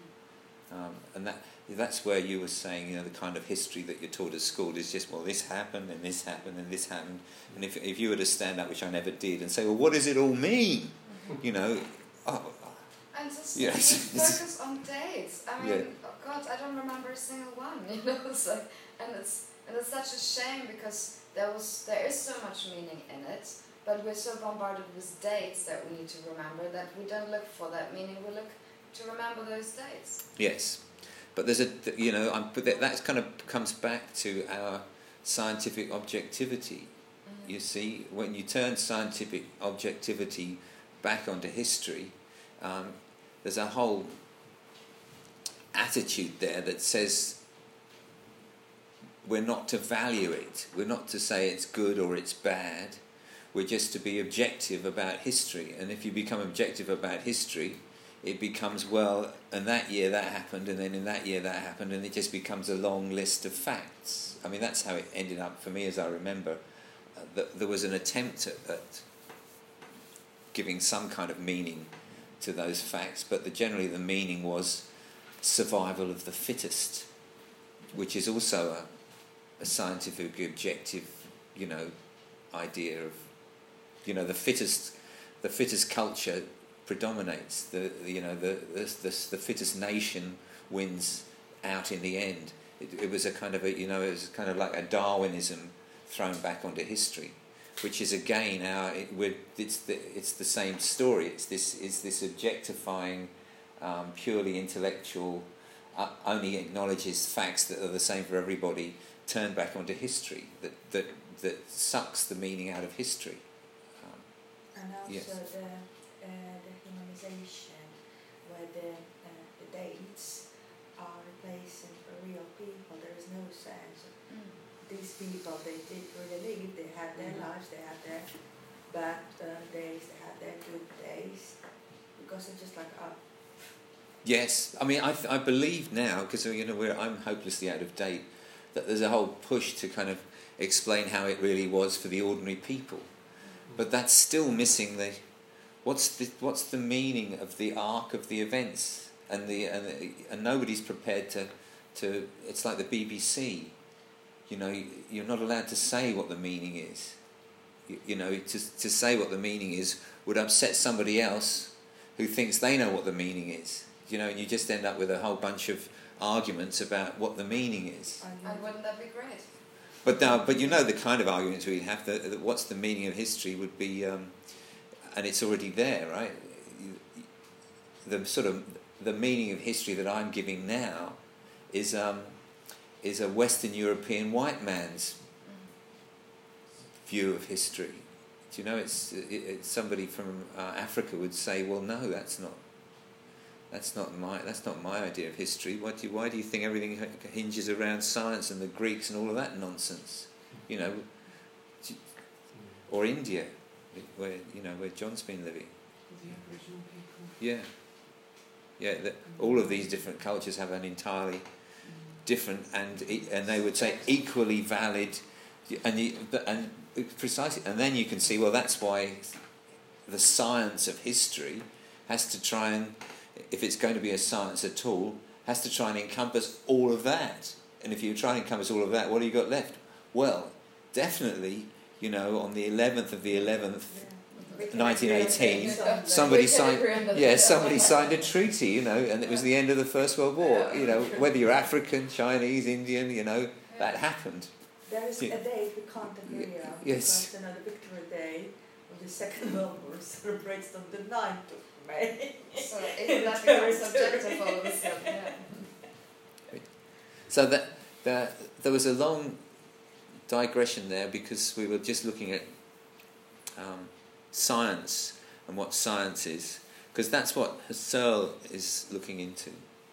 Speaker 1: And that's where you were saying, the kind of history that you're taught at school is just, well, this happened and this happened and this happened. And if you were to stand up, which I never did, and say, well, what does it all mean?
Speaker 2: And just focus on dates. I mean, oh God, I don't remember a single one. It's like, and it's such a shame because there is so much meaning in it, but we're so bombarded with dates that we need to remember that we don't look for that meaning. We look to remember those dates.
Speaker 1: Yes, but there's that kind of comes back to our scientific objectivity. Mm-hmm. You see, when you turn scientific objectivity back onto history, there's a whole attitude there that says we're not to value it. We're not to say it's good or it's bad. We're just to be objective about history. And if you become objective about history, it becomes, well, and that year that happened, and then in that year that happened, and it just becomes a long list of facts. I mean, that's how it ended up for me, as I remember. There was an attempt at giving some kind of meaning to those facts, but generally the meaning was survival of the fittest, which is also a scientific objective, idea of, the fittest culture predominates. The fittest nation wins out in the end. It was a kind of it was kind of like a Darwinism thrown back onto history, which is again it's the same story. It's this objectifying, purely intellectual, only acknowledges facts that are the same for everybody, turned back onto history that sucks the meaning out of history.
Speaker 4: And also
Speaker 1: yes.
Speaker 4: the humanization, where the dates are replacing real people. There is no sense. These people, they did really live. They had their lives. They had their bad days. They had their good days. Because it's just like
Speaker 1: Yes, I mean, I believe now, because I'm hopelessly out of date, that there's a whole push to kind of explain how it really was for the ordinary people, but that's still missing what's the meaning of the arc of the events, and nobody's prepared to. It's like the BBC, you're not allowed to say what the meaning is. To say what the meaning is would upset somebody else who thinks they know what the meaning is. And you just end up with a whole bunch of arguments about what the meaning is.
Speaker 2: And wouldn't that be great?
Speaker 1: But the kind of arguments we'd have, that what's the meaning of history would be, and it's already there, right? The meaning of history that I'm giving now is a Western European white man's view of history. It's somebody from Africa would say, well, no, that's not my idea of history. Why do you think everything hinges around science and the Greeks and all of that nonsense? Or India, where John's been living.
Speaker 3: The Aboriginal people.
Speaker 1: Yeah. All of these different cultures have an entirely different and they would say equally valid, and precisely. And then you can see, well, that's why the science of history has to try and, if it's going to be a science at all, has to try and encompass all of that. And if you try and encompass all of that, what have you got left? Well, definitely, on the 11th of the 11th, 1918, somebody signed a treaty, and it was the end of the First World War. Whether you're African, Chinese, Indian, that happened.
Speaker 4: There is a date we can't agree on.
Speaker 1: Yes.
Speaker 4: Because the Victory Day of the Second World War celebrates on the 9th of May.
Speaker 2: So it that becomes subjective all of a sudden, yeah.
Speaker 1: So there was a long digression there, because we were just looking at science and what science is, because that's what Husserl is looking into.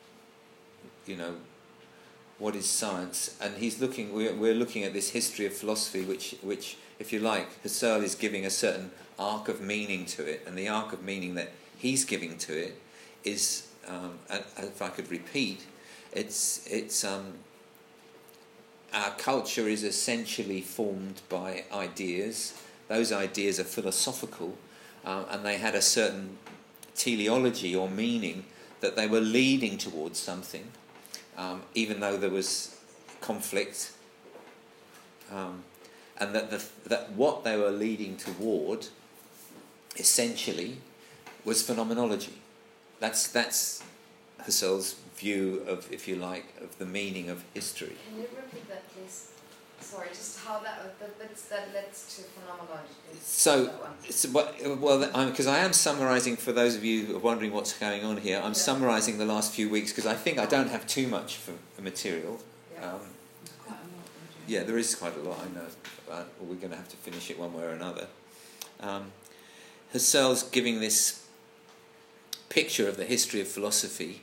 Speaker 1: What is science? And we're looking at this history of philosophy, which, if you like, Husserl is giving a certain arc of meaning to it, and the arc of meaning that he's giving to it is, if I could repeat, it's our culture is essentially formed by ideas. Those ideas are philosophical, and they had a certain teleology or meaning, that they were leading towards something, even though there was conflict, and that what they were leading toward essentially was phenomenology. That's Husserl's view of, if you like, of the meaning of history.
Speaker 2: Can you repeat that, please? Sorry, just how that leads to phenomenology.
Speaker 1: Because I am summarising, for those of you who are wondering what's going on here, I'm summarising the last few weeks, because I think I don't have too much for material.
Speaker 3: Quite a lot.
Speaker 1: Yeah, there is quite a lot, I know. We're going to have to finish it one way or another. Husserl's giving this picture of the history of philosophy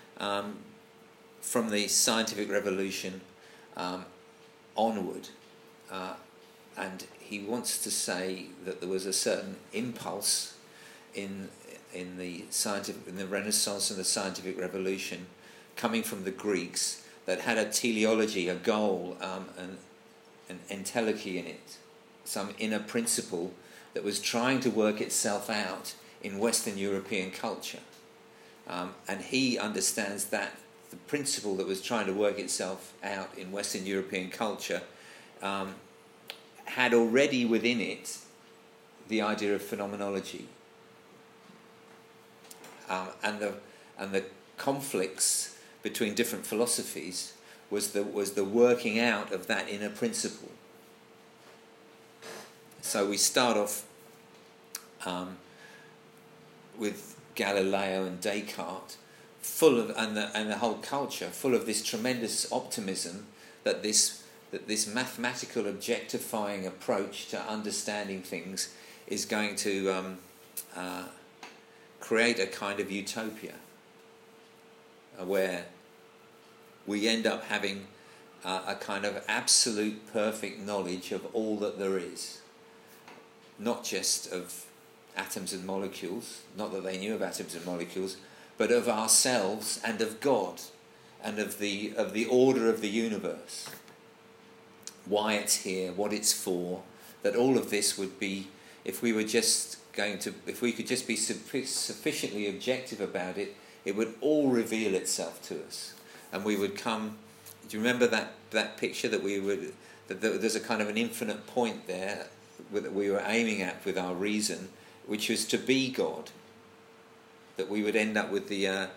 Speaker 1: from the scientific revolution onward, and he wants to say that there was a certain impulse in the Renaissance and the scientific revolution coming from the Greeks that had a teleology, a goal, an entelechy in it, some inner principle that was trying to work itself out in Western European culture. And he understands that the principle that was trying to work itself out in Western European culture had already within it the idea of phenomenology. And the conflicts between different philosophies was the working out of that inner principle. So we start off with Galileo and Descartes, full of and the whole culture full of this tremendous optimism that this mathematical objectifying approach to understanding things is going to create a kind of utopia where we end up having a kind of absolute perfect knowledge of all that there is, not just of atoms and molecules, not that they knew of atoms and molecules, but of ourselves and of God and of the order of the universe. Why it's here, what it's for, that all of this would be, if we could just be sufficiently objective about it, it would all reveal itself to us. And we would come, do you remember that picture that there's a kind of an infinite point there that we were aiming at with our reason, which was to be God. That we would end up with a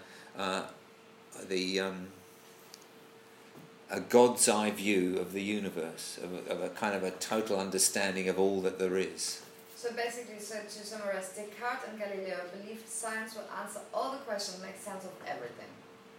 Speaker 1: God's eye view of the universe, of a kind of a total understanding of all that there is.
Speaker 2: So basically, to summarize, Descartes and Galileo believed science would answer all the questions, make sense of everything.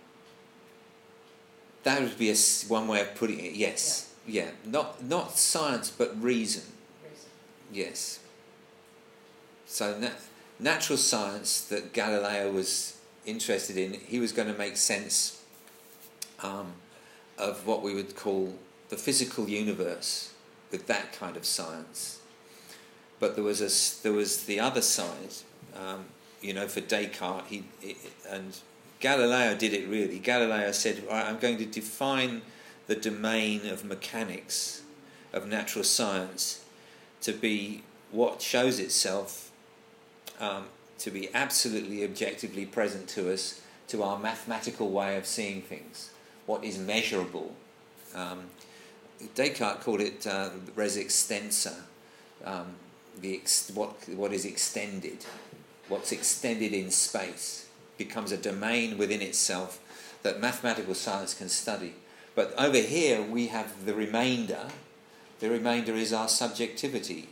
Speaker 1: That would be one way of putting it. Yes, yeah. Not science, but reason. Yes. So natural science that Galileo was interested in, he was going to make sense of what we would call the physical universe with that kind of science. But there was the other side, for Descartes, and Galileo did it really. Galileo said, right, I'm going to define the domain of mechanics, of natural science, to be what shows itself to be absolutely objectively present to us, to our mathematical way of seeing things, what is measurable. Descartes called it res extensa, what is extended, what's extended in space becomes a domain within itself that mathematical science can study. But over here we have the remainder. The remainder is our subjectivity.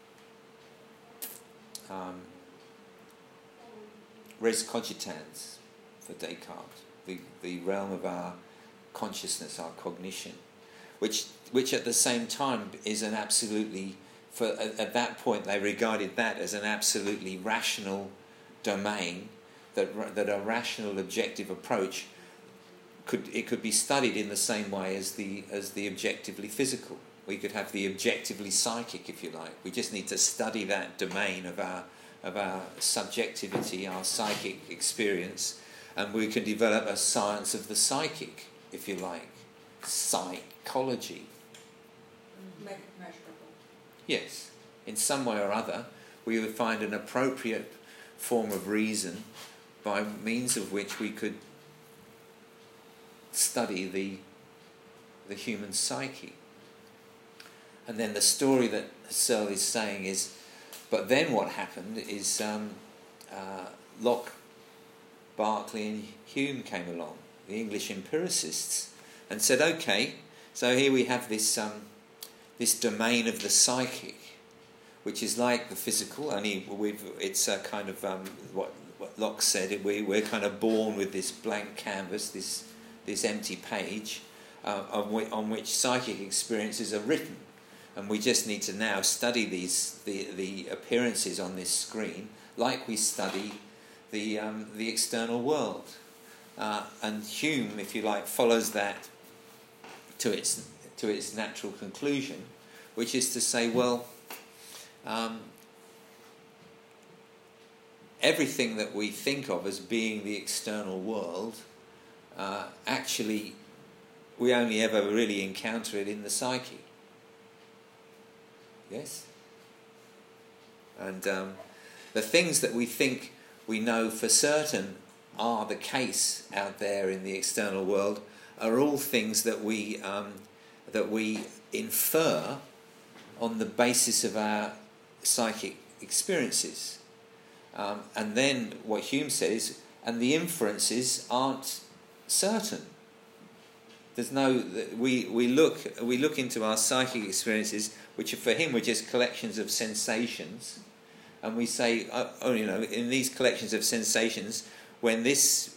Speaker 1: Res cogitans for Descartes, the realm of our consciousness, our cognition, which at the same time is an absolutely, at that point they regarded that as an absolutely rational domain, that a rational objective approach could be studied in the same way as the objectively physical. We could have the objectively psychic, if you like. We just need to study that domain of our subjectivity, our psychic experience, and we can develop a science of the psychic, if you like, psychology.
Speaker 4: Make it measurable.
Speaker 1: Yes, in some way or other, we would find an appropriate form of reason by means of which we could study the human psyche. And then the story that Husserl is saying is, but then what happened is Locke, Berkeley and Hume came along, the English empiricists, and said, okay, so here we have this domain of the psychic, which is like the physical, only it's a kind of what Locke said, we're kind of born with this blank canvas, this empty page on which psychic experiences are written. And we just need to now study the appearances on this screen like we study the external world. And Hume, if you like, follows that to its natural conclusion, which is to say, well, everything that we think of as being the external world, actually, we only ever really encounter it in the psyche. Yes? And the things that we think we know for certain are the case out there in the external world are all things that we infer on the basis of our psychic experiences. And then what Hume said is, and the inferences aren't certain. There's no, we look into our psychic experiences, which for him were just collections of sensations, and we say, in these collections of sensations, when this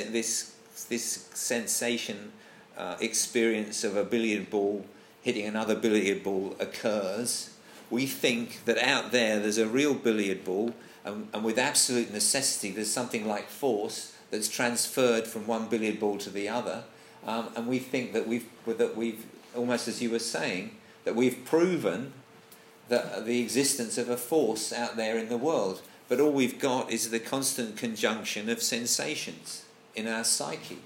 Speaker 1: sensation experience of a billiard ball hitting another billiard ball occurs, we think that out there's a real billiard ball, and with absolute necessity there's something like force that's transferred from one billiard ball to the other. And we think that we've, almost as you were saying, that we've proven that the existence of a force out there in the world. but all we've got is the constant conjunction of sensations in our psyche.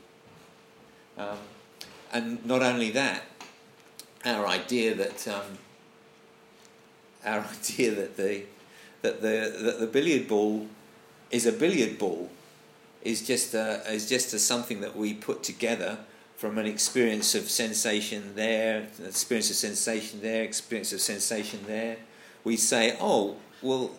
Speaker 1: And not only that, our idea that the billiard ball is a billiard ball is just a something that we put together from an experience of sensation there, an experience of sensation there, experience of sensation there. We say, oh, well,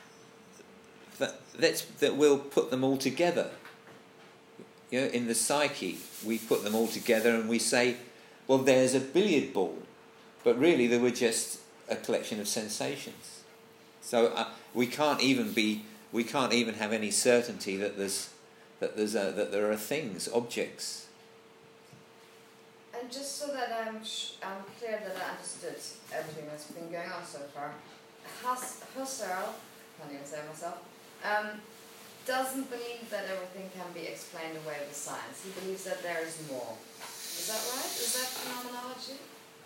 Speaker 1: that we'll put them all together. You know, in the psyche, we put them all together and we say, well, there's a billiard ball, but really they were just a collection of sensations. So we can't even have any certainty that there are things, objects.
Speaker 2: And just so that I'm clear that I understood everything that's been going on so far, Husserl, can't even say it myself, doesn't believe that everything can be explained away with science. He believes that there is more. Is that right? Is that phenomenology?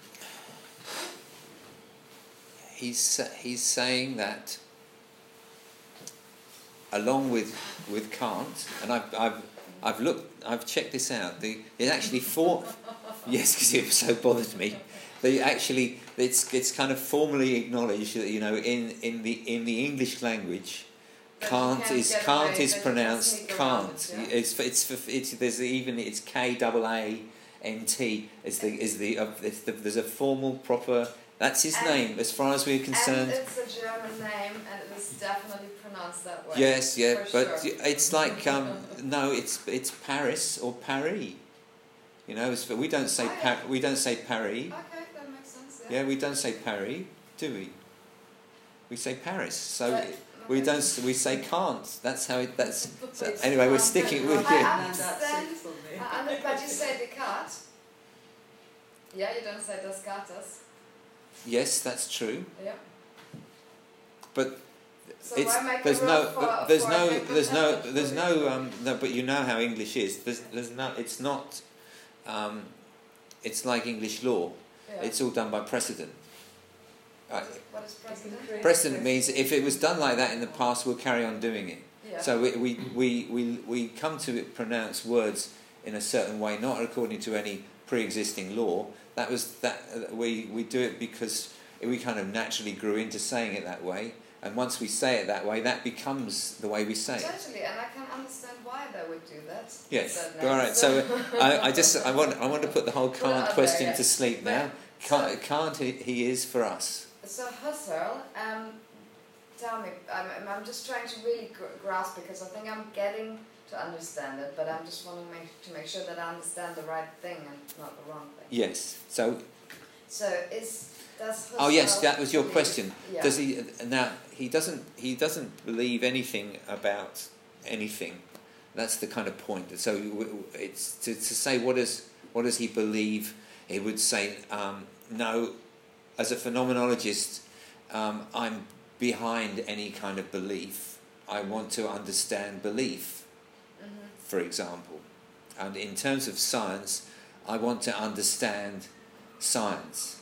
Speaker 1: He's saying that, along with Kant, and I've checked this out. There's actually four. Yes, because it so bothered me. It's kind of formally acknowledged that, you know, in the English language, Kant is pronounced Kant.
Speaker 2: Yeah?
Speaker 1: It's K-A-A-N-T. There's a formal proper. That's his name, as far as we're concerned.
Speaker 2: And it's a German name, and it was definitely pronounced that way.
Speaker 1: Yes, yeah, but
Speaker 2: sure.
Speaker 1: it's like no, it's Paris or Paris. You know, we don't say Paris.
Speaker 2: Okay, that makes sense.
Speaker 1: Yeah, we don't say Paris, do we? We say Paris. So
Speaker 2: But,
Speaker 1: we
Speaker 2: okay.
Speaker 1: don't. We say can't. That's how it. That's. So
Speaker 2: It's
Speaker 1: anyway, we're
Speaker 2: can't.
Speaker 1: sticking with
Speaker 2: I
Speaker 1: you.
Speaker 2: understand. But you say Descartes. Yeah, you don't say Descartes.
Speaker 1: Yes, that's true.
Speaker 2: Yeah.
Speaker 1: But
Speaker 2: So
Speaker 1: it's
Speaker 2: why make
Speaker 1: there's
Speaker 2: a
Speaker 1: no
Speaker 2: rule for
Speaker 1: there's
Speaker 2: for
Speaker 1: no
Speaker 2: a
Speaker 1: there's no there's no no. But you know how English is. There's no. It's not. It's like English law.
Speaker 2: Yeah.
Speaker 1: It's all done by precedent.
Speaker 2: What is precedent?
Speaker 1: Precedent means if it was done like that in the past, we'll carry on doing it.
Speaker 2: Yeah.
Speaker 1: So we come to pronounce words in a certain way, not according to any pre-existing law. We do it because we kind of naturally grew into saying it that way, and once we say it that way, that becomes the way we say it.
Speaker 2: Totally, and I can understand why they would do that.
Speaker 1: Yes. All right. So I want to put the whole Kant question to sleep now. Kant he is for us.
Speaker 2: So Husserl, tell me, I'm just trying to really grasp, because I think I'm getting to understand it, but I'm just wanting to make sure that I understand the right thing and not the wrong thing.
Speaker 1: Yes. So
Speaker 2: does Husserl...
Speaker 1: Oh yes, that was your question.
Speaker 2: Yeah.
Speaker 1: Does he now? He doesn't believe anything about anything. That's the kind of point. So it's to say what does he believe? He would say no. As a phenomenologist, I'm behind any kind of belief. I want to understand belief, for example. And in terms of science, I want to understand science.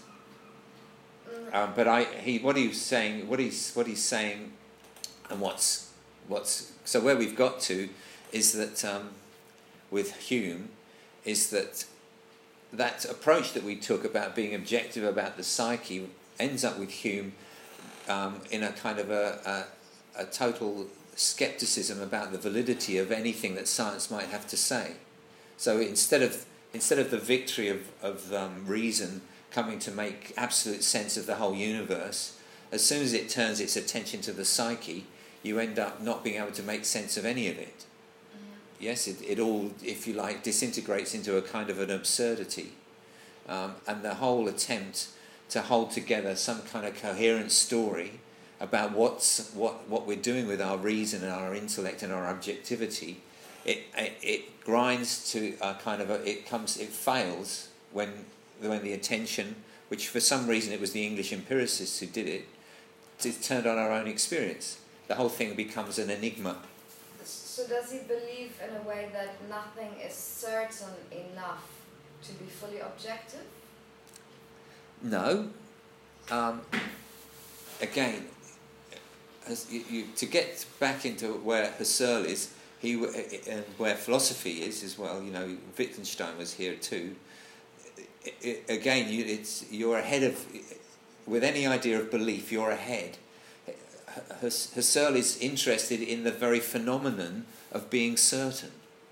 Speaker 1: But what he's saying, and what's so where we've got to is that with Hume is that approach that we took about being objective about the psyche ends up with Hume in a kind of a total skepticism about the validity of anything that science might have to say. So instead of the victory of reason coming to make absolute sense of the whole universe, as soon as it turns its attention to the psyche, you end up not being able to make sense of any of it. Yes, it all, if you like, disintegrates into a kind of an absurdity. And the whole attempt to hold together some kind of coherent story about what we're doing with our reason and our intellect and our objectivity, it grinds to a kind of it fails when the attention, which for some reason it was the English empiricists who did it, is turned on our own experience. The whole thing becomes an enigma.
Speaker 2: So does he believe in a way that nothing is certain enough to be fully objective?
Speaker 1: No. Again, to get back into where Husserl is, and where philosophy is as well. You know, Wittgenstein was here too. Again, you're ahead of, with any idea of belief, you're ahead. Husserl is interested in the very phenomenon of being certain.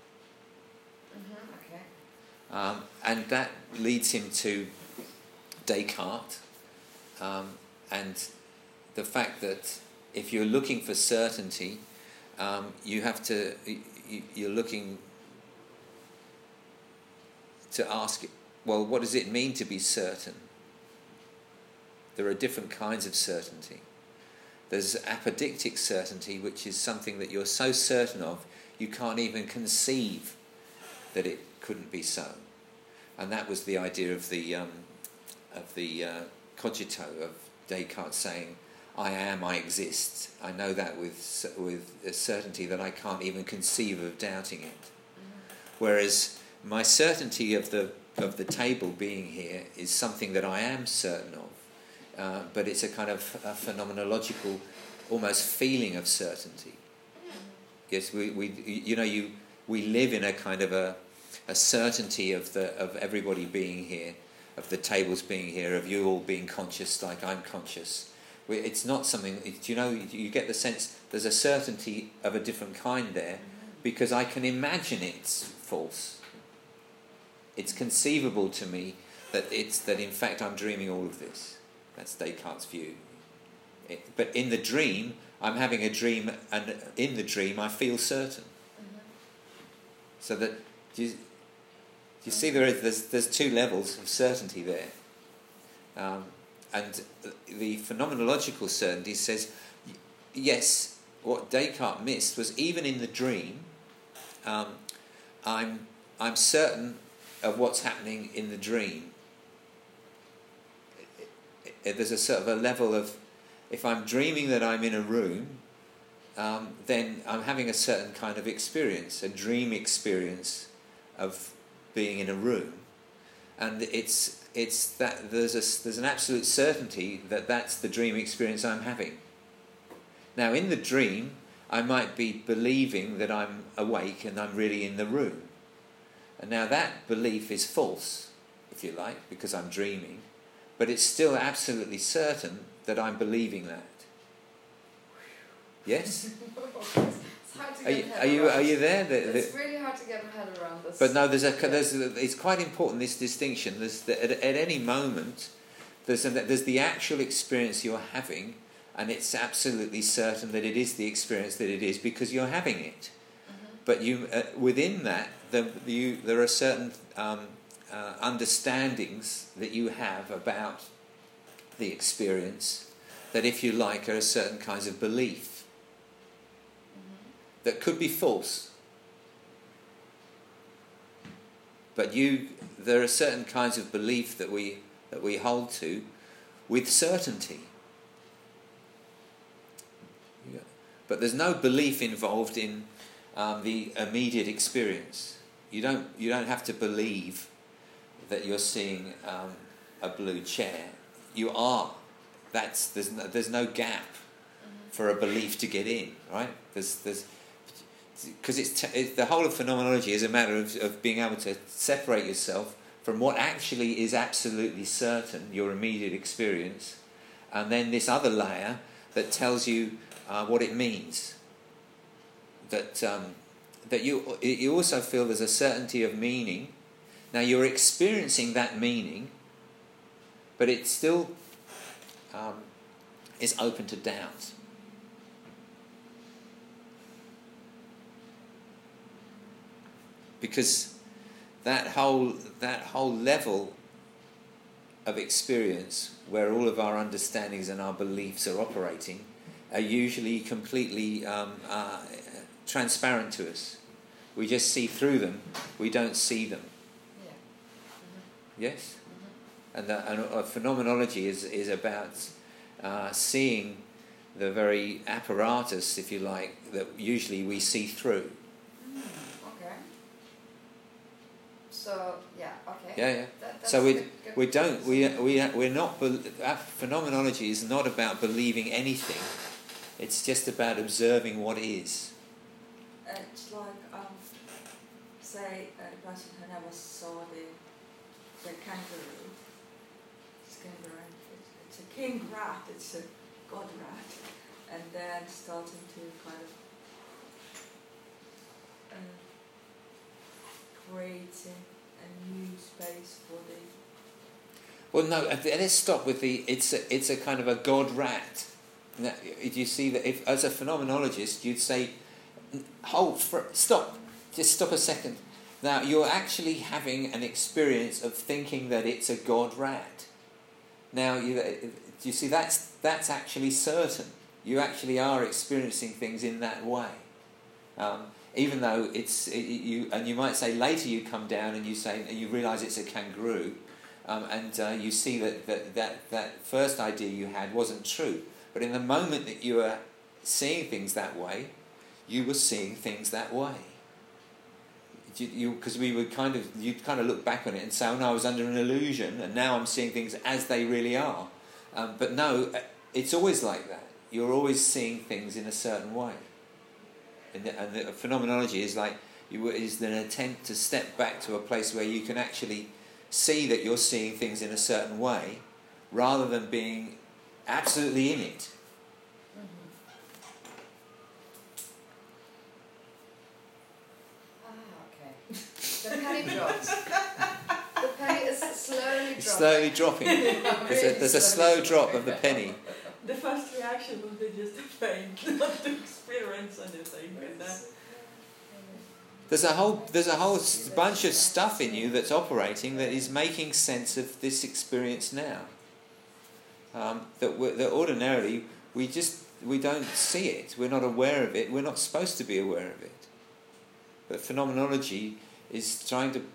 Speaker 2: Okay.
Speaker 1: And that leads him to Descartes, and the fact that if you're looking for certainty, you're looking to ask, well, what does it mean to be certain? There are different kinds of certainty. There's apodictic certainty, which is something that you're so certain of you can't even conceive that it couldn't be so. And that was the idea of the cogito of Descartes saying, "I am, I exist. I know that with a certainty that I can't even conceive of doubting it." Whereas my certainty of the table being here is something that I am certain of, but it's a kind of a phenomenological, almost feeling of certainty. Yes, we live in a kind of a certainty of everybody being here, of the tables being here, of you all being conscious like I'm conscious. It's not something, you get the sense there's a certainty of a different kind there, because I can imagine it's false. It's conceivable to me that in fact I'm dreaming all of this. That's Descartes' view. But in the dream, I'm having a dream, and in the dream I feel certain. So that you see there's two levels of certainty there. And the phenomenological certainty says, yes, what Descartes missed was even in the dream, I'm certain of what's happening in the dream. There's a sort of a level of, if I'm dreaming that I'm in a room, then I'm having a certain kind of experience, a dream experience of being in a room, and it's that there's an absolute certainty that that's the dream experience I'm having. Now, in the dream, I might be believing that I'm awake and I'm really in the room, and now that belief is false, if you like, because I'm dreaming, but it's still absolutely certain that I'm believing that. Yes?
Speaker 2: It's hard to get
Speaker 1: Are you there?
Speaker 2: It's really hard to get my head around this.
Speaker 1: But no, it's quite important, this distinction. At any moment, there's the actual experience you're having, and it's absolutely certain that it is the experience that it is because you're having it. But within that, there are certain understandings that you have about the experience that, if you like, are certain kinds of belief that could be false. But there are certain kinds of belief that we hold to with certainty. Yeah. But there's no belief involved in the immediate experience. You don't have to believe that you're seeing a blue chair. You are. There's no gap for a belief to get in, right? Because the whole of phenomenology is a matter of being able to separate yourself from what actually is absolutely certain, your immediate experience, and then this other layer that tells you what it means. That you also feel there's a certainty of meaning. Now you're experiencing that meaning, but it still is open to doubt. Because that whole level of experience, where all of our understandings and our beliefs are operating, are usually completely transparent to us. We just see through them. We don't see them. Yeah. Yes? And phenomenology is about seeing the very apparatus, if you like, that usually we see through.
Speaker 2: Okay. So okay.
Speaker 1: Yeah.
Speaker 2: That's
Speaker 1: So
Speaker 2: we're
Speaker 1: not. Phenomenology is not about believing anything. It's just about observing what is.
Speaker 4: It's like, say, a person who never saw the kangaroo. It's a king rat, it's a god rat, and then starting to kind of creating a new space for the...
Speaker 1: Well, no, let's stop with the, it's a kind of a god rat. Now, you see that if, as a phenomenologist, you'd say, stop a second. Now, you're actually having an experience of thinking that it's a god rat. Now, you see, that's actually certain. You actually are experiencing things in that way. Even though you might say later you come down and you say, and you realise it's a kangaroo, and you see that first idea you had wasn't true. But in the moment that you were seeing things that way, you were seeing things that way. Because you'd kind of look back on it and say, oh no, I was under an illusion, and now I'm seeing things as they really are. But no, it's always like that. You're always seeing things in a certain way. And the phenomenology is like, is an attempt to step back to a place where you can actually see that you're seeing things in a certain way, rather than being absolutely in it.
Speaker 2: The penny drops. The penny is slowly dropping.
Speaker 1: Slowly dropping. There's a slow drop of the penny.
Speaker 4: The first reaction would be just a faint, not to experience anything. And then
Speaker 1: There's a whole bunch of stuff in you that's operating that is making sense of this experience now. That ordinarily we don't see it. We're not aware of it. We're not supposed to be aware of it. But phenomenology it's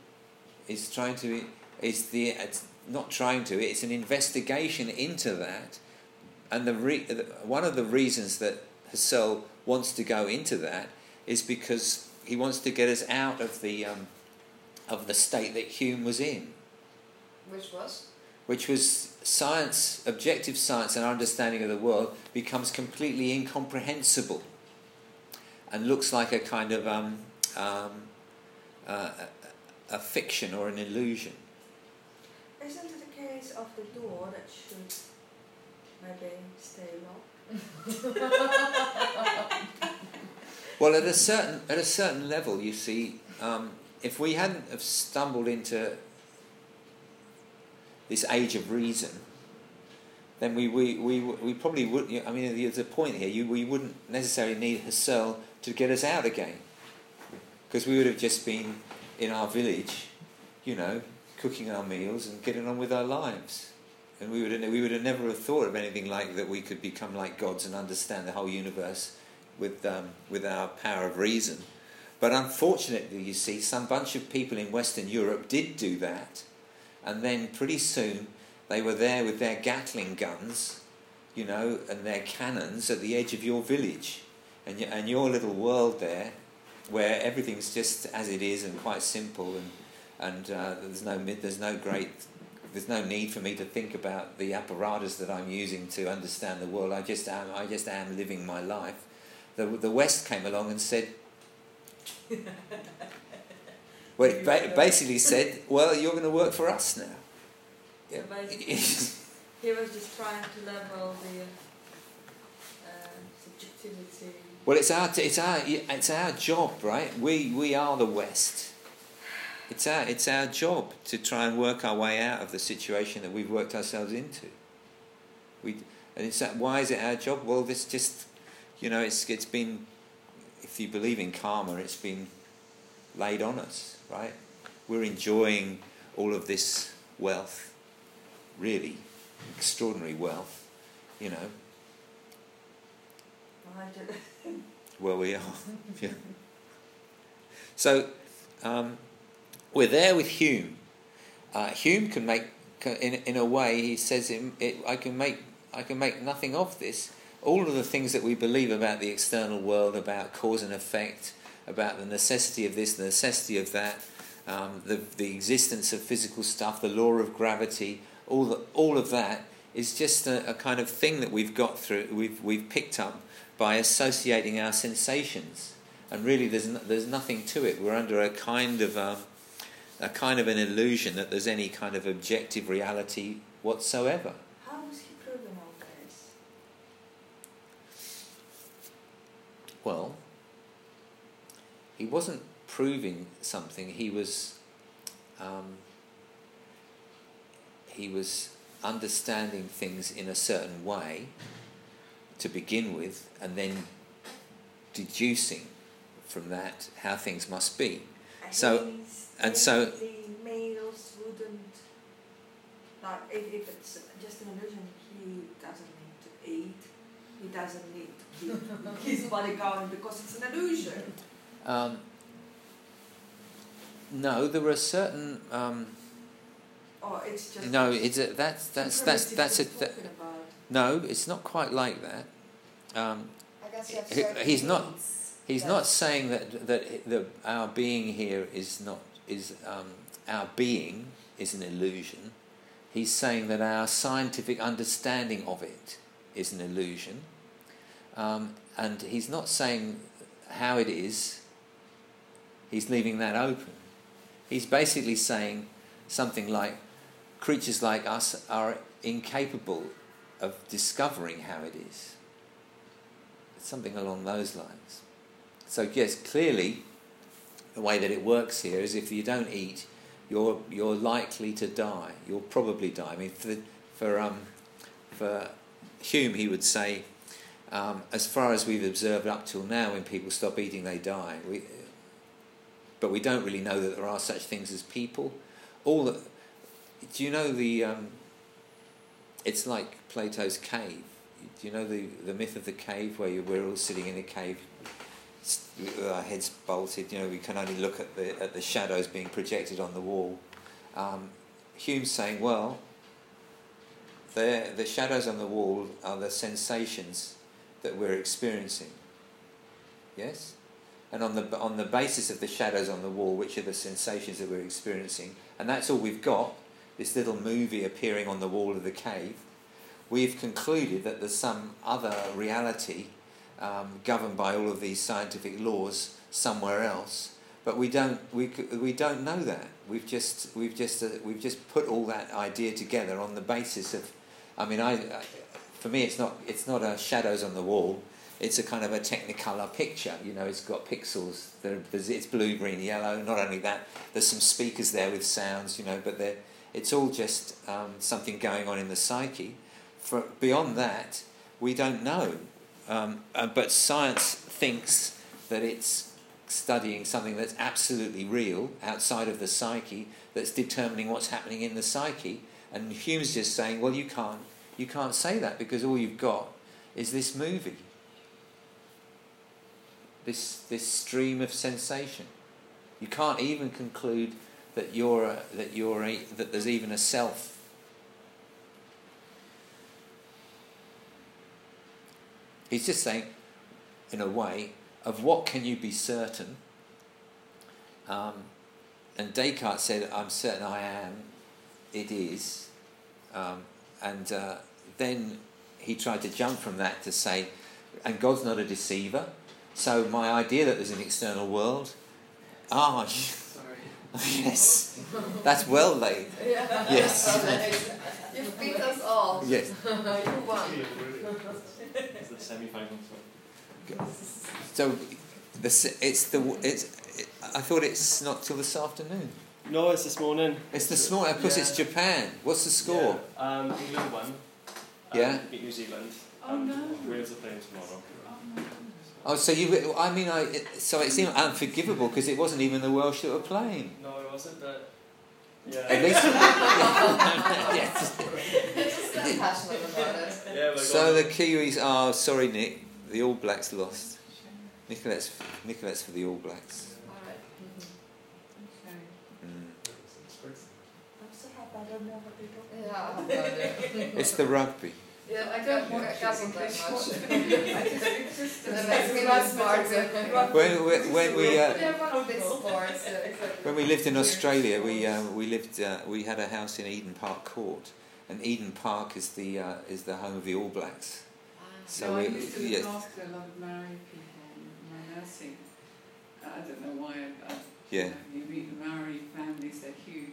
Speaker 1: an investigation into that, and one of the reasons that Husserl wants to go into that is because he wants to get us out of the state that Hume was in, which was science, objective science, and our understanding of the world becomes completely incomprehensible, and looks like a kind of a fiction or an illusion.
Speaker 4: Isn't it the case of the door that should maybe stay locked?
Speaker 1: Well, at a certain level, you see, if we hadn't have stumbled into this age of reason, then we probably would. I mean, there's a point here. We wouldn't necessarily need Husserl to get us out again, because we would have just been in our village, cooking our meals and getting on with our lives, and we would have never have thought of anything like that. We could become like gods and understand the whole universe with our power of reason. But unfortunately, you see, some bunch of people in Western Europe did do that, and then pretty soon they were there with their Gatling guns, and their cannons at the edge of your village, and your little world there, where everything's just as it is and quite simple, and there's no need for me to think about the apparatus that I'm using to understand the world. I just am living my life. The West came along and said, well, it basically said, well, you're going to work for us now.
Speaker 4: So basically, he was just trying to level the subjectivity.
Speaker 1: Well, it's our job, right? We are the West. It's our job to try and work our way out of the situation that we've worked ourselves into. Why is it our job? Well, this just, it's been, if you believe in karma, it's been laid on us, right? We're enjoying all of this wealth, really extraordinary wealth, Well, we are. Yeah. So, we're there with Hume. Hume can make, in a way, he says, I can make nothing of this. All of the things that we believe about the external world, about cause and effect, about the necessity of this, the necessity of that, the existence of physical stuff, the law of gravity, all of that is just a kind of thing that we've got through, we've picked up by associating our sensations, and really there's nothing to it. We're under a kind of an illusion that there's any kind of objective reality whatsoever.
Speaker 4: How was he proving all this?
Speaker 1: Well, he wasn't proving something. He was understanding things in a certain way to begin with, and then deducing from that how things must be. So
Speaker 4: the males wouldn't, like, if it's just an illusion, he doesn't need to eat, he doesn't need to keep his body going because it's an illusion.
Speaker 1: No, there are certain.
Speaker 4: Or it's just.
Speaker 1: No, no, it's not quite like that.
Speaker 2: I guess you have certain
Speaker 1: he's not.
Speaker 2: needs.
Speaker 1: He's not saying that our being here our being is an illusion. He's saying that our scientific understanding of it is an illusion, and he's not saying how it is. He's leaving that open. He's basically saying something like, creatures like us are incapable of discovering how it is. Something along those lines. So yes, clearly, the way that it works here is if you don't eat, you're likely to die. You'll probably die. I mean, for Hume, he would say, as far as we've observed up till now, when people stop eating, they die. But we don't really know that there are such things as people. Do you know it's like Plato's cave. Do you know the myth of the cave, where we're all sitting in a cave with our heads bolted? You know, we can only look at the shadows being projected on the wall. Hume's saying, well, the shadows on the wall are the sensations that we're experiencing. Yes? And on the basis of the shadows on the wall, which are the sensations that we're experiencing, and that's all we've got, this little movie appearing on the wall of the cave, we've concluded that there's some other reality governed by all of these scientific laws somewhere else, but we don't know that. We've just put all that idea together on the basis of, for me it's not a shadows on the wall. It's a kind of a Technicolor picture. You know, it's got pixels. It's blue, green, yellow. Not only that, there's some speakers there with sounds. You know, but it's all just something going on in the psyche. Beyond that, we don't know. But science thinks that it's studying something that's absolutely real outside of the psyche, that's determining what's happening in the psyche. And Hume's just saying, well, you can't say that, because all you've got is this movie. This stream of sensation. You can't even conclude that that there's even a self. He's just saying, in a way, of what can you be certain? And Descartes said, "I'm certain I am. It is." And then he tried to jump from that to say, and God's not a deceiver. So my idea that there's an external world,
Speaker 3: Sorry.
Speaker 1: yes, that's well laid.
Speaker 2: Yeah.
Speaker 1: Yes.
Speaker 2: You've beat us all.
Speaker 1: Yes.
Speaker 2: You won.
Speaker 7: It's the semi-final.
Speaker 1: So I thought it's not till this afternoon.
Speaker 7: No, it's this morning.
Speaker 1: It's this morning. Of course,
Speaker 7: Yeah.
Speaker 1: it's Japan. What's the score?
Speaker 7: Yeah. England won.
Speaker 1: Yeah?
Speaker 7: Beat New Zealand.
Speaker 3: Oh, no.
Speaker 7: Wales are playing tomorrow.
Speaker 1: Oh, so so it seemed unforgivable because it wasn't even the Welsh that were playing.
Speaker 7: No, it wasn't, but yeah.
Speaker 1: At least, yes.
Speaker 2: Just so passionate about it.
Speaker 7: Yeah,
Speaker 1: So the Kiwis are sorry, Nick. The All Blacks lost. Nicolette's for the All Blacks.
Speaker 2: Alright.
Speaker 4: I'm so happy I don't know what they talk
Speaker 2: Yeah,
Speaker 4: about.
Speaker 2: I have no idea.
Speaker 1: It's the rugby.
Speaker 2: Yeah, I
Speaker 3: don't
Speaker 2: don't
Speaker 3: watch
Speaker 2: guessing that
Speaker 3: English
Speaker 2: much.
Speaker 3: football.
Speaker 2: That makes me less smarter.
Speaker 1: When we
Speaker 2: Yeah, one of big sports. Yeah, exactly.
Speaker 1: when we lived in Australia, we had a house in Eden Park Court, and Eden Park is the home of the All Blacks. So
Speaker 3: I
Speaker 1: we,
Speaker 3: used to
Speaker 1: yeah,
Speaker 3: look after a lot of married people in my nursing. I don't know why.
Speaker 1: Yeah.
Speaker 3: You meet the married families; they're huge,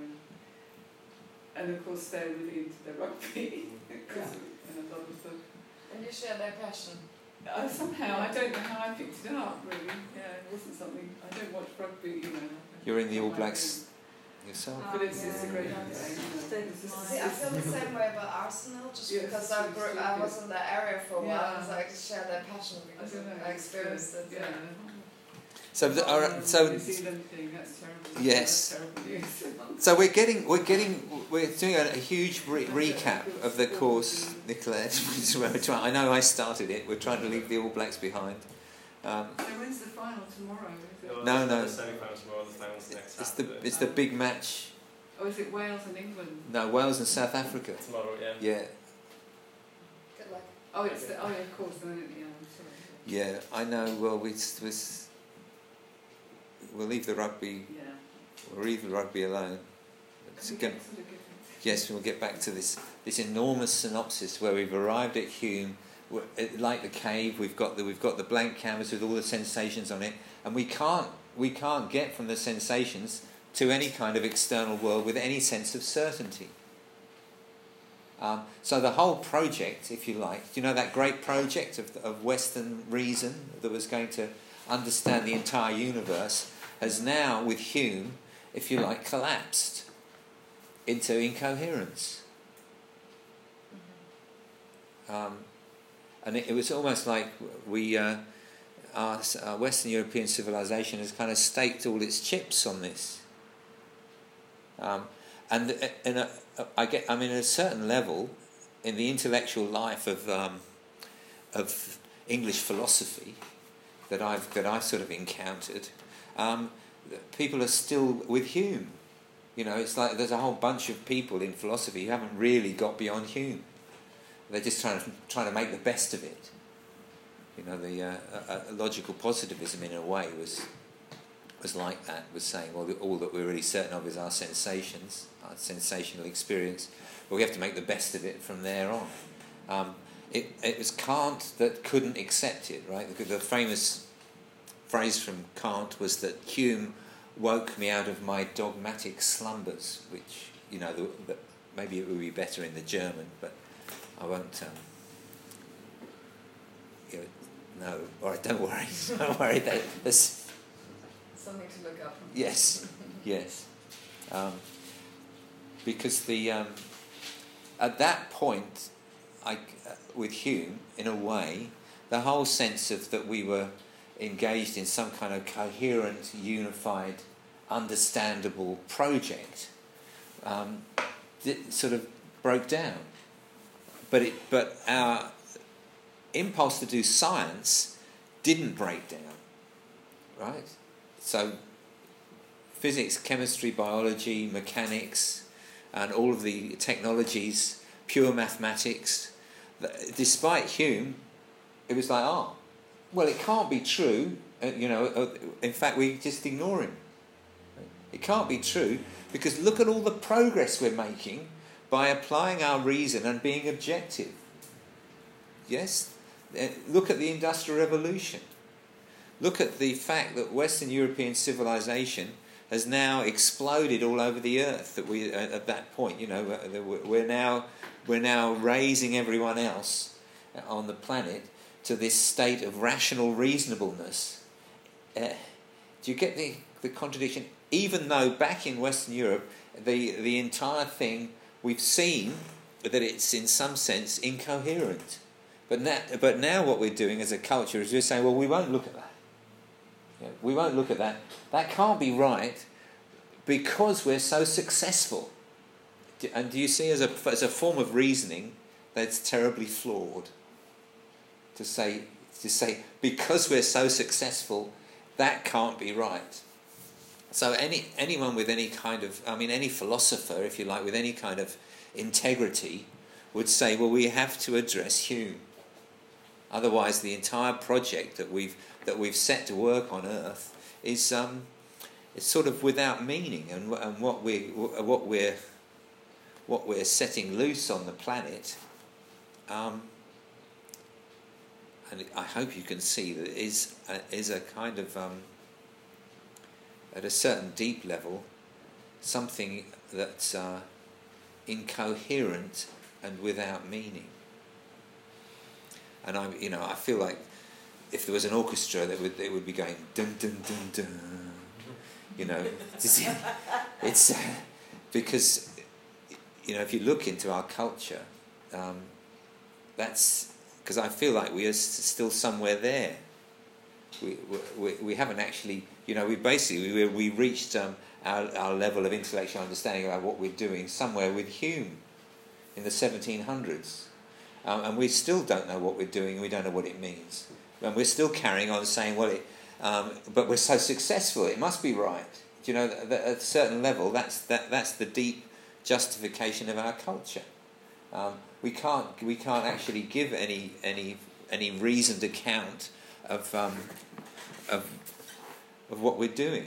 Speaker 3: and of course they're really into the rugby because and a lot of them.
Speaker 2: And you share their passion.
Speaker 3: Somehow I don't know how I picked it up. Really, yeah, it wasn't something. I don't watch rugby,
Speaker 1: You're in the All Blacks yourself.
Speaker 3: But it's a great game.
Speaker 2: See, I feel the same way about Arsenal, just because I was in that area for a while, and so I just share their passion because I experienced it.
Speaker 3: Yeah.
Speaker 1: So, so
Speaker 3: New Zealand thing, that's terrible.
Speaker 1: yes.
Speaker 3: That's terrible news.
Speaker 1: So we're doing a huge recap of the course, Nicolette. I know I started it. We're trying to leave the All Blacks behind.
Speaker 3: So when's the final tomorrow? Is it?
Speaker 1: No.
Speaker 7: The semi-final tomorrow, the final's next Saturday.
Speaker 1: It's the big match.
Speaker 3: Oh, is it Wales and England?
Speaker 1: No, Wales and South Africa.
Speaker 7: Tomorrow, yeah.
Speaker 1: Yeah,
Speaker 2: Good luck.
Speaker 3: Oh, it's the, of course, the yeah, I'm sorry.
Speaker 1: yeah. I know. Well, we'll leave the rugby.
Speaker 3: Yeah.
Speaker 1: We'll leave the rugby alone. It's again, yes, we'll get back to this enormous synopsis where we've arrived at Hume. Like the cave, we've got the blank canvas with all the sensations on it, and we can't get from the sensations to any kind of external world with any sense of certainty. So the whole project, if you like, that great project of Western reason that was going to understand the entire universe, has now, with Hume, if you like, collapsed into incoherence. And it was almost like our Western European civilization has kind of staked all its chips on this. And at a certain level, in the intellectual life of English philosophy that I've sort of encountered, people are still with Hume. It's like there's a whole bunch of people in philosophy who haven't really got beyond Hume. They're just trying to make the best of it. The logical positivism, in a way, was like that. Was saying, well, all that we're really certain of is our sensations, our sensational experience, but we have to make the best of it from there on. It was Kant that couldn't accept it, right? The famous phrase from Kant was that Hume woke me out of my dogmatic slumbers, which maybe it would be better in the German, but I won't. No, all right. Don't worry. Don't worry. There's
Speaker 2: something to look up.
Speaker 1: Yes, yes. Because at that point, with Hume, in a way, the whole sense of that we were engaged in some kind of coherent, unified, understandable project, sort of broke down. But our impulse to do science didn't break down, right? So physics, chemistry, biology, mechanics, and all of the technologies, pure mathematics, despite Hume, it was like, well, it can't be true. In fact, we just ignore him. It can't be true because look at all the progress we're making by applying our reason and being objective. Yes? Look at the Industrial Revolution. Look at the fact that Western European civilization has now exploded all over the earth. That we, at that point, we're now raising everyone else on the planet to this state of rational reasonableness. Do you get the contradiction? Even though back in Western Europe, the entire thing, we've seen that it's in some sense incoherent. But now what we're doing as a culture is we're saying, well, we won't look at that. We won't look at that. That can't be right because we're so successful. And do you see, as a form of reasoning, that's terribly flawed. To say because we're so successful, that can't be right. So anyone with any kind of, any philosopher, if you like, with any kind of integrity, would say, well, we have to address Hume. Otherwise, the entire project that we've set to work on Earth is it's sort of without meaning, and what what we're setting loose on the planet, and I hope you can see that is a kind of, at a certain deep level, something that's incoherent and without meaning. And I feel like if there was an orchestra, it would be going dun dun dun dun. It's because if you look into our culture, that's because I feel like we are still somewhere there. We haven't actually, we reached our level of intellectual understanding about what we're doing somewhere with Hume in the 1700s. And we still don't know what we're doing, we don't know what it means. And we're still carrying on saying, but we're so successful, it must be right. That at a certain level, that's the deep justification of our culture. We can't actually give any reasoned account of what we're doing.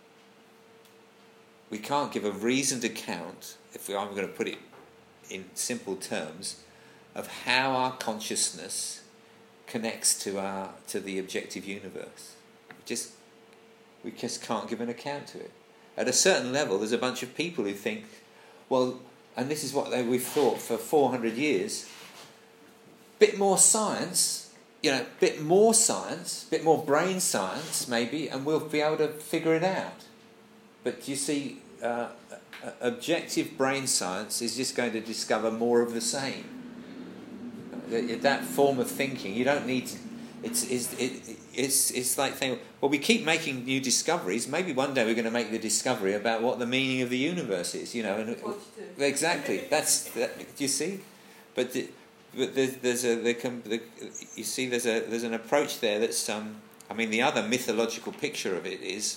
Speaker 1: We can't give a reasoned account, I'm going to put it in simple terms, of how our consciousness connects to the objective universe. We just can't give an account to it. At a certain level, there's a bunch of people who think, and this is what we've thought for 400 years, bit more science, bit more brain science maybe, and we'll be able to figure it out. But you see, objective brain science is just going to discover more of the same. That form of thinking, you don't need to, it's like saying, we keep making new discoveries. Maybe one day we're going to make the discovery about what the meaning of the universe is. Exactly. Do you see? But there's an approach there that's the other mythological picture of it is,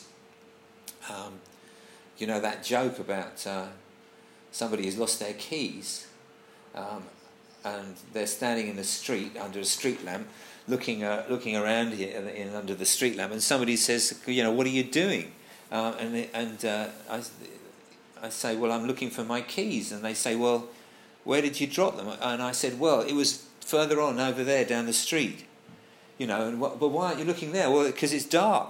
Speaker 1: that joke about somebody who's lost their keys. And they're standing in the street under a street lamp, looking around here under the street lamp, and somebody says, "What are you doing?" I say, "Well, I'm looking for my keys." And they say, "Well, where did you drop them?" And I said, "Well, it was further on over there down the street." But why aren't you looking there? Well, because it's dark.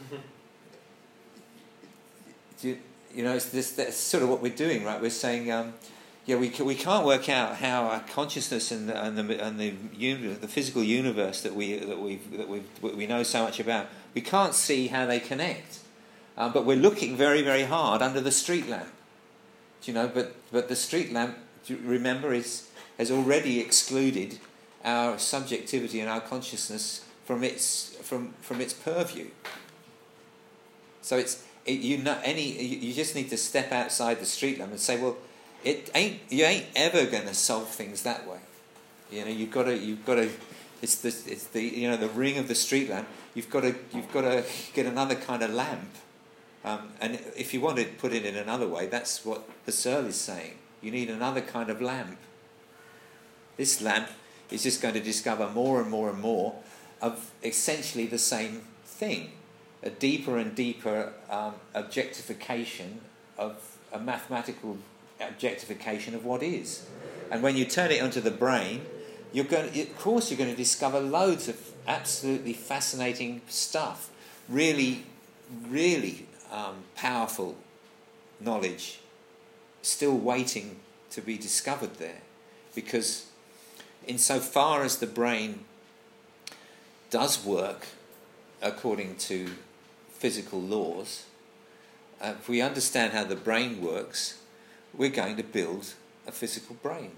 Speaker 1: That's sort of what we're doing, right? We're saying. We can't work out how our consciousness and the physical universe that we know so much about. We can't see how they connect, but we're looking very, very hard under the street lamp. But the street lamp, remember, has already excluded our subjectivity and our consciousness from its purview. So you just need to step outside the street lamp and say, well. You ain't ever going to solve things that way. You've got to. It's the ring of the street lamp. You've got to get another kind of lamp. And if you want to put it in another way, that's what Husserl is saying. You need another kind of lamp. This lamp is just going to discover more and more and more of essentially the same thing, a deeper and deeper objectification of a mathematical objectification of what is. And when you turn it onto the brain, of course you're going to discover loads of absolutely fascinating stuff, really, really powerful knowledge still waiting to be discovered there. Because insofar as the brain does work according to physical laws, if we understand how the brain works, we're going to build a physical brain.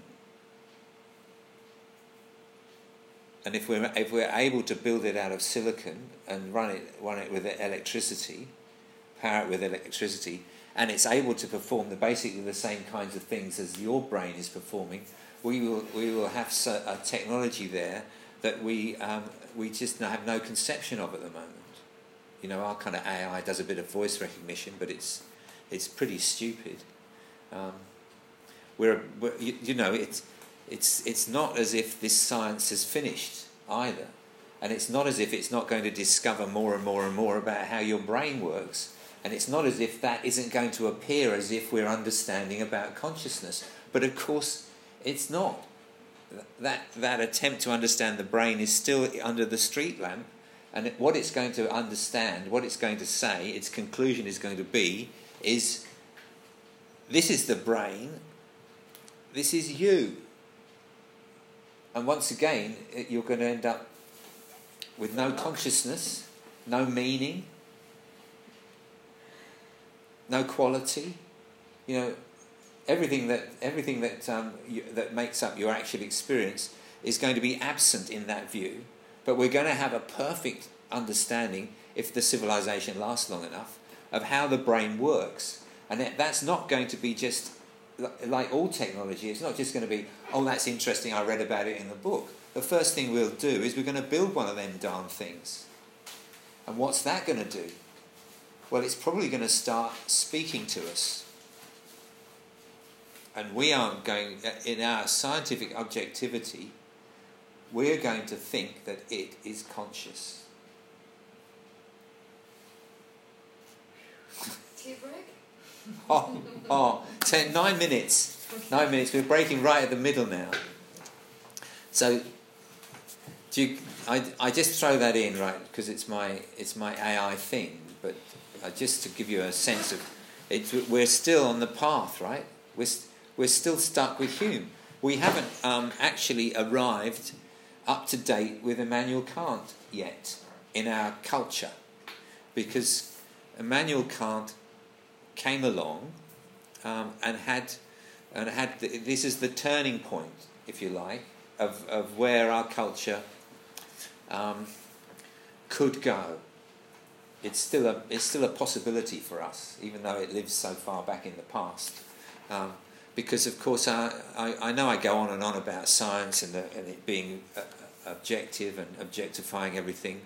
Speaker 1: And if we're able to build it out of silicon and run it with electricity, power it with electricity, and it's able to perform basically the same kinds of things as your brain is performing, we will have a technology there that we just have no conception of at the moment. Our kind of AI does a bit of voice recognition, but it's pretty stupid. It's not as if this science is finished either, and it's not as if it's not going to discover more and more and more about how your brain works, and it's not as if that isn't going to appear as if we're understanding about consciousness. But of course, it's not. That attempt to understand the brain is still under the street lamp, and what it's going to understand, what it's going to say, its conclusion is going to be, is this is the brain, this is you. And once again, you're going to end up with no consciousness, no meaning, no quality. You know, everything that that makes up your actual experience is going to be absent in that view. But we're going to have a perfect understanding, if the civilization lasts long enough, of how the brain works. And that's not going to be just like all technology. It's not just going to be, oh, that's interesting, I read about it in the book. The first thing we'll do is we're going to build one of them darn things. And what's that going to do? Well, it's probably going to start speaking to us. And we aren't going, in our scientific objectivity, we're going to think that it is conscious.
Speaker 2: Tea break?
Speaker 1: 9 minutes. 9 minutes. We're breaking right at the middle now. So, I just throw that in, right, because it's my AI thing. But just to give you a sense of it, we're still on the path, right? We're still stuck with Hume. We haven't actually arrived up to date with Immanuel Kant yet in our culture, because Immanuel Kant came along and had this is the turning point, if you like, of where our culture could go. It's still a possibility for us, even though it lives so far back in the past. Because of course I know I go on and on about science and it being objective and objectifying everything,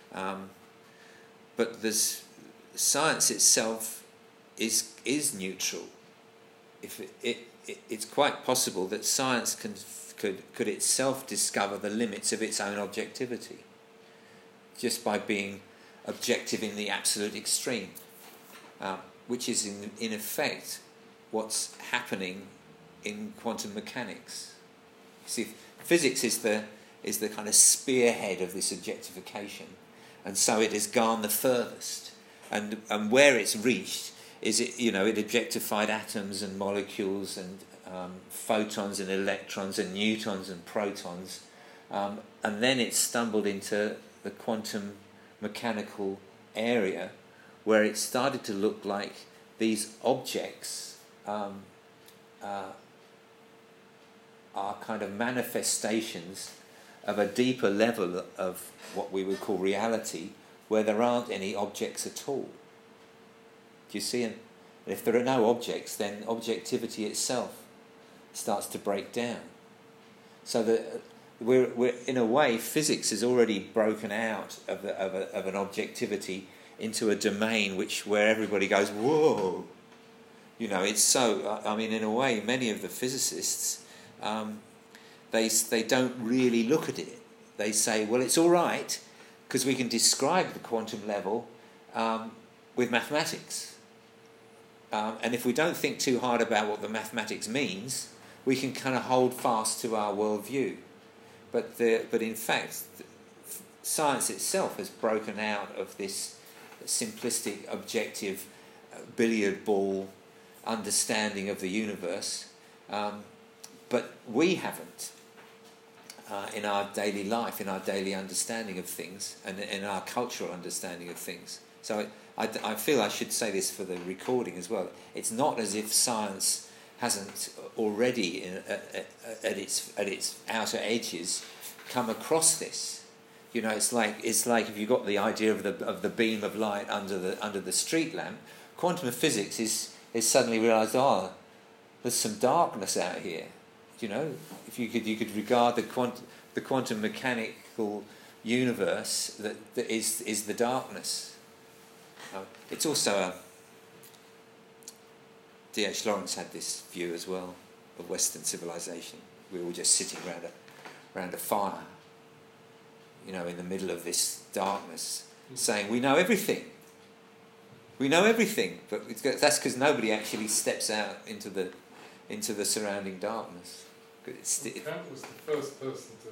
Speaker 1: but there's science itself is neutral. If it's quite possible that science could itself discover the limits of its own objectivity just by being objective in the absolute extreme, which is in effect what's happening in quantum mechanics. See, physics is the kind of spearhead of this objectification, and so it has gone the furthest. And where it's reached is it objectified atoms and molecules and photons and electrons and neutrons and protons, and then it stumbled into the quantum mechanical area, where it started to look like these objects are kind of manifestations of a deeper level of what we would call reality, where there aren't any objects at all. Do you see? And if there are no objects, then objectivity itself starts to break down. So that we're in a way, physics has already broken out of an objectivity into a domain where everybody goes, whoa. It's so. I mean, in a way, many of the physicists, they don't really look at it. They say, well, it's all right because we can describe the quantum level with mathematics, and if we don't think too hard about what the mathematics means, we can kind of hold fast to our worldview. But in fact, science itself has broken out of this simplistic, objective billiard ball understanding of the universe, but we haven't in our daily life, in our daily understanding of things, and in our cultural understanding of things. So I feel I should say this for the recording as well. It's not as if science hasn't already at its outer edges come across this. It's like if you got the idea of the beam of light under the street lamp. Quantum physics is suddenly realised, there's some darkness out here. If you could regard the quantum mechanical universe that is the darkness. It's also D.H. Lawrence had this view as well of Western civilization. We were all just sitting around a fire, in the middle of this darkness, saying we know everything. We know everything, but that's because nobody actually steps out into into the surrounding darkness.
Speaker 6: Kant was the first person to,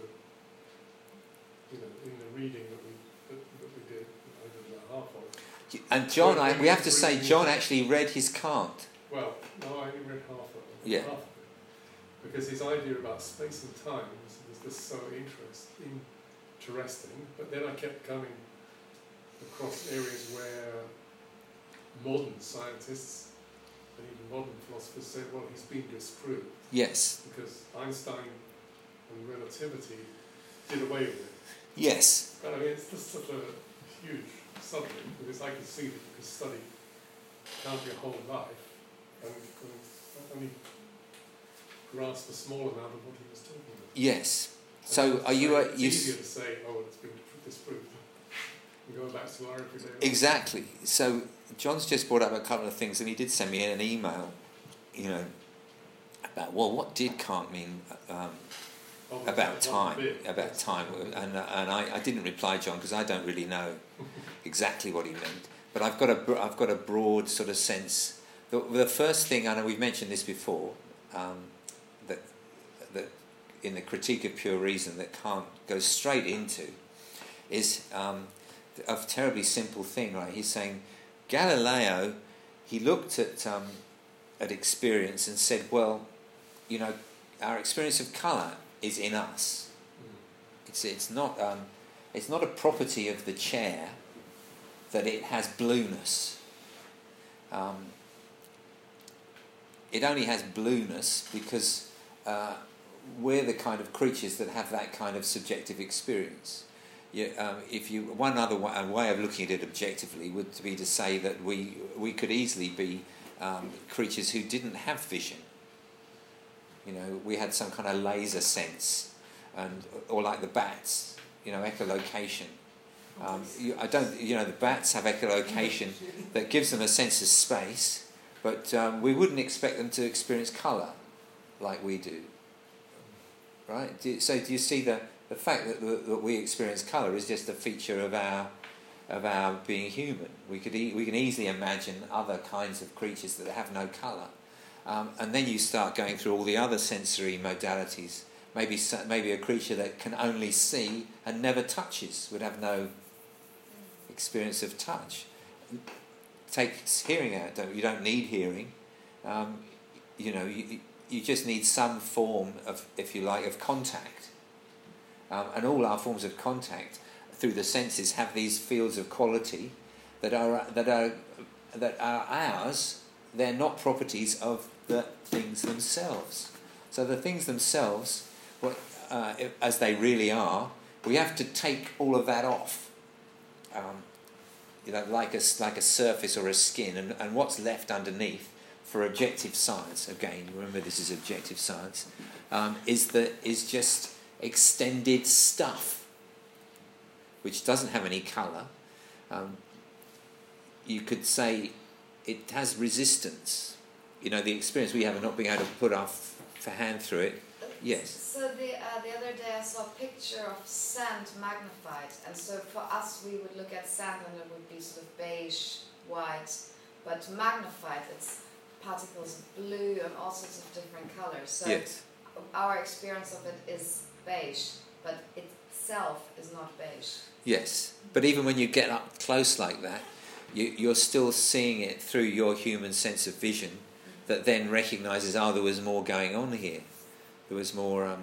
Speaker 6: in the reading that we did, I did about half of it.
Speaker 1: And John, we have to say, John actually read his Kant.
Speaker 6: Well, no, I only read half of it.
Speaker 1: Yeah.
Speaker 6: Half of it. Because his idea about space and time was just so interesting, but then I kept coming across areas where modern scientists and even modern philosophers said, well, he's been disproved.
Speaker 1: Yes.
Speaker 6: Because Einstein and relativity did away with it.
Speaker 1: Yes.
Speaker 6: But I mean, it's just such a huge subject, because I can see that you can study Kant your whole life and only grasp a small amount of what he was talking about.
Speaker 1: Yes. So are you...
Speaker 6: It's easier to say, oh, it's been disproved. And going back to our everyday life.
Speaker 1: Exactly. So John's just brought up a couple of things, and he did send me an email, about, well, what did Kant mean about time? About time. And I didn't reply, John, because I don't really know exactly what he meant. But I've got a broad sort of sense. The first thing, I know we've mentioned this before, that in the Critique of Pure Reason that Kant goes straight into is a terribly simple thing, right? He's saying Galileo, he looked at experience and said, well, our experience of colour is in us. It's not a property of the chair that it has blueness. It only has blueness because we're the kind of creatures that have that kind of subjective experience. One other way of looking at it objectively would be to say that we could easily be creatures who didn't have vision. We had some kind of laser sense, or like the bats, echolocation. The bats have echolocation that gives them a sense of space, but we wouldn't expect them to experience colour like we do. Right? So do you see the fact that we experience colour is just a feature of our being human? We can easily imagine other kinds of creatures that have no colour, and then you start going through all the other sensory modalities. Maybe a creature that can only see and never touches would have no experience of touch. Take hearing out. You don't need hearing. You just need some form of, if you like, of contact. And all our forms of contact through the senses have these fields of quality that are ours. They're not properties of the things themselves. So the things themselves, as they really are, we have to take all of that off. Like a surface or a skin, and what's left underneath for objective science. Again, remember this is objective science. Is just extended stuff, which doesn't have any colour. You could say it has resistance. The experience we have of not being able to put our hand through it. Yes.
Speaker 2: So the other day I saw a picture of sand magnified, and so for us we would look at sand and it would be sort of beige, white, but magnified it's particles of blue and all sorts of different colours. So
Speaker 1: yes.
Speaker 2: Our experience of it is beige, but itself is not beige.
Speaker 1: Yes, but even when you get up close like that, you're still seeing it through your human sense of vision that then recognises, there was more going on here. There was more,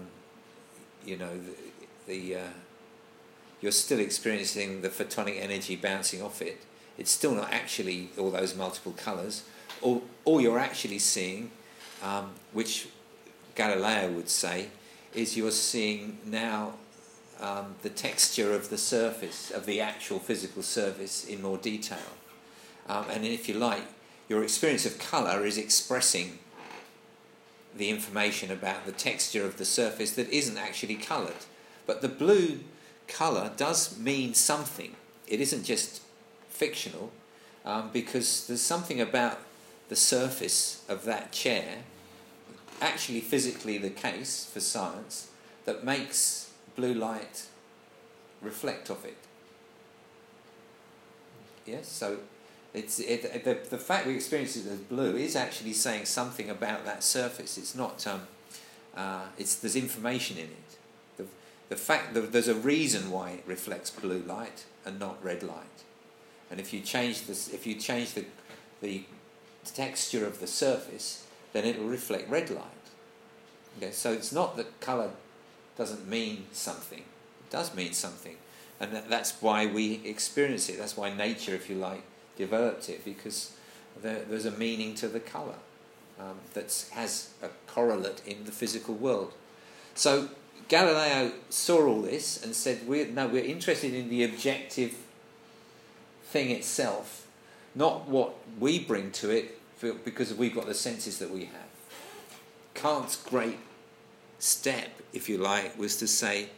Speaker 1: you're still experiencing the photonic energy bouncing off it. It's still not actually all those multiple colours. All you're actually seeing, which Galileo would say, is you're seeing now the texture of the surface, of the actual physical surface in more detail. And if you like, your experience of colour is expressing the information about the texture of the surface that isn't actually coloured. But the blue colour does mean something. It isn't just fictional, because there's something about the surface of that chair, actually physically the case for science, that makes blue light reflect off it. Yes, so The fact we experience it as blue is actually saying something about that surface. It's not. There's information in it. The fact that there's a reason why it reflects blue light and not red light. And if you change the texture of the surface, then it will reflect red light. Okay, so it's not that colour doesn't mean something. It does mean something, and that's why we experience it. That's why nature, if you like, developed it, because there's a meaning to the colour that has a correlate in the physical world. So Galileo saw all this and said, we're interested in the objective thing itself, not what we bring to it, because we've got the senses that we have. Kant's great step, if you like, was to say,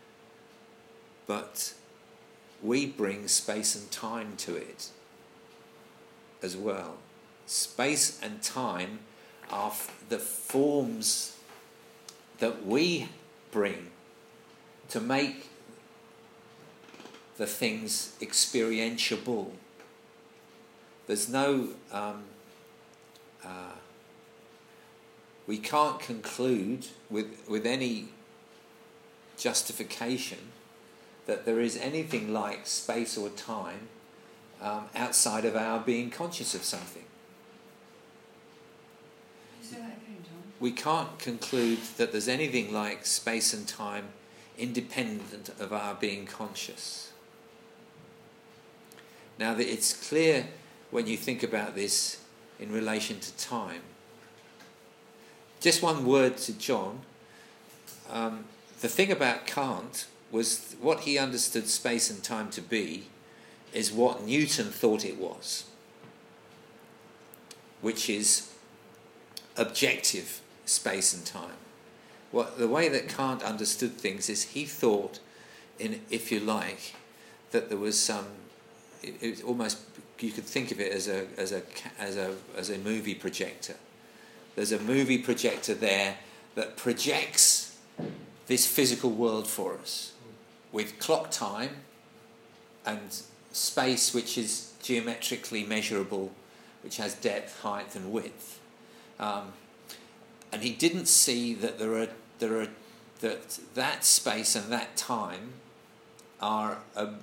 Speaker 1: but we bring space and time to it as well. Space and time are the forms that we bring to make the things experientiable. There's no... we can't conclude with any justification that there is anything like space or time outside of our being conscious of something.
Speaker 3: Say that again, John.
Speaker 1: We can't conclude that there's anything like space and time independent of our being conscious. Now, that it's clear when you think about this in relation to time. Just one word to John. The thing about Kant was what he understood space and time to be is what Newton thought it was, which is objective space and time. The way that Kant understood things is he thought, if you like, that there was some. It was almost, you could think of it as a movie projector. There's a movie projector there that projects this physical world for us, with clock time and space which is geometrically measurable, which has depth, height, and width. And he didn't see that that space and that time are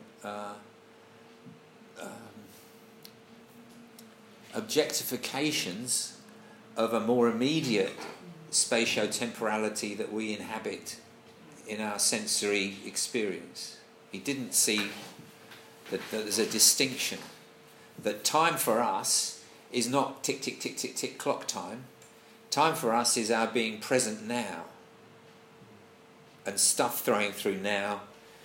Speaker 1: objectifications of a more immediate spatio-temporality that we inhabit in our sensory experience. He didn't see that there's a distinction, that time for us is not tick, tick, tick, tick, tick clock time. Time for us is our being present now, and stuff throwing through now.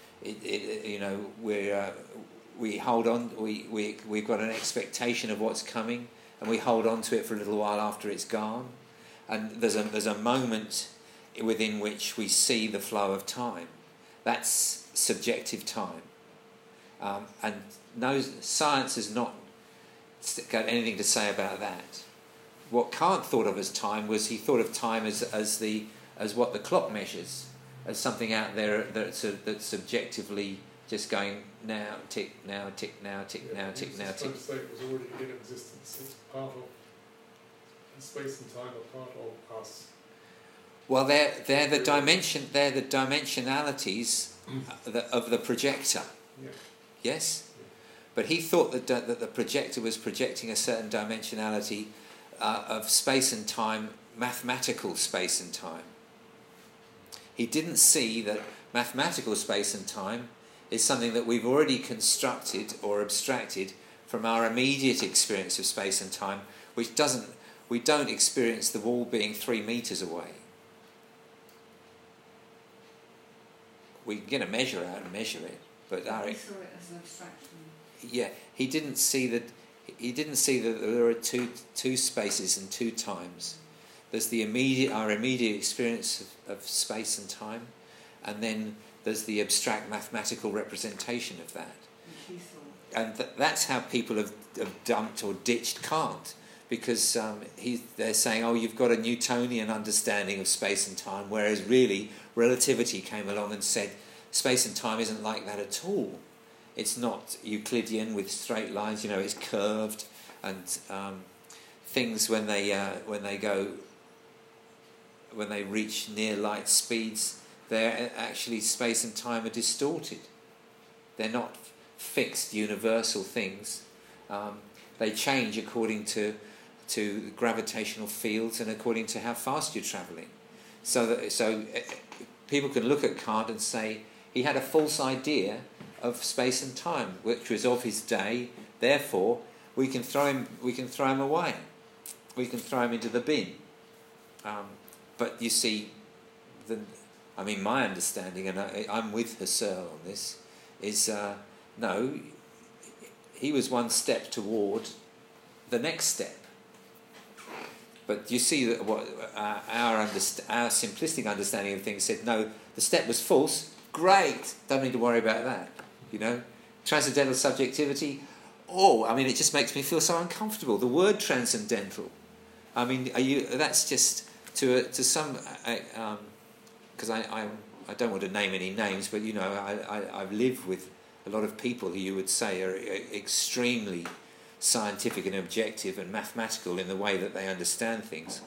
Speaker 1: We hold on. We've got an expectation of what's coming, and we hold on to it for a little while after it's gone. And there's a moment within which we see the flow of time. That's subjective time, and no science has not got anything to say about that. What Kant thought of as time was he thought of time as what the clock measures, as something out there that's subjectively just going now, tick, now, tick, now, tick, now, tick, now, tick.
Speaker 6: To say it was already in existence. It's part of space and time are part of us.
Speaker 1: Well, they're the dimension. They're the dimensionalities of the projector.
Speaker 6: Yeah.
Speaker 1: Yes, but he thought that the projector was projecting a certain dimensionality of space and time, mathematical space and time. He didn't see that mathematical space and time is something that we've already constructed or abstracted from our immediate experience of space and time, which we don't experience the wall being 3 meters away. We can get a measure out and measure it, but
Speaker 3: He saw it as an abstraction.
Speaker 1: yeah, he didn't see that there are two spaces and two times. There's our immediate experience of space and time, and then there's the abstract mathematical representation of that.
Speaker 3: Which he saw.
Speaker 1: And that's how people have dumped or ditched Kant, because they're saying, oh, you've got a Newtonian understanding of space and time, whereas really relativity came along and said space and time isn't like that at all. It's not Euclidean with straight lines. You know, it's curved, and things when they reach near light speeds, they're actually space and time are distorted. They're not fixed universal things. They change according to gravitational fields and according to how fast you're travelling. So people can look at Kant and say he had a false idea of space and time, which was of his day. Therefore, we can throw him away. We can throw him into the bin. But you see, my understanding, and I'm with Husserl on this, is no. He was one step toward the next step. But you see that what our simplistic understanding of things said, no, the step was false. Great, don't need to worry about that. You know, transcendental subjectivity. It just makes me feel so uncomfortable. The word transcendental. That's just to some. Because I don't want to name any names, but I've lived with a lot of people who you would say are extremely scientific and objective and mathematical in the way that they understand things,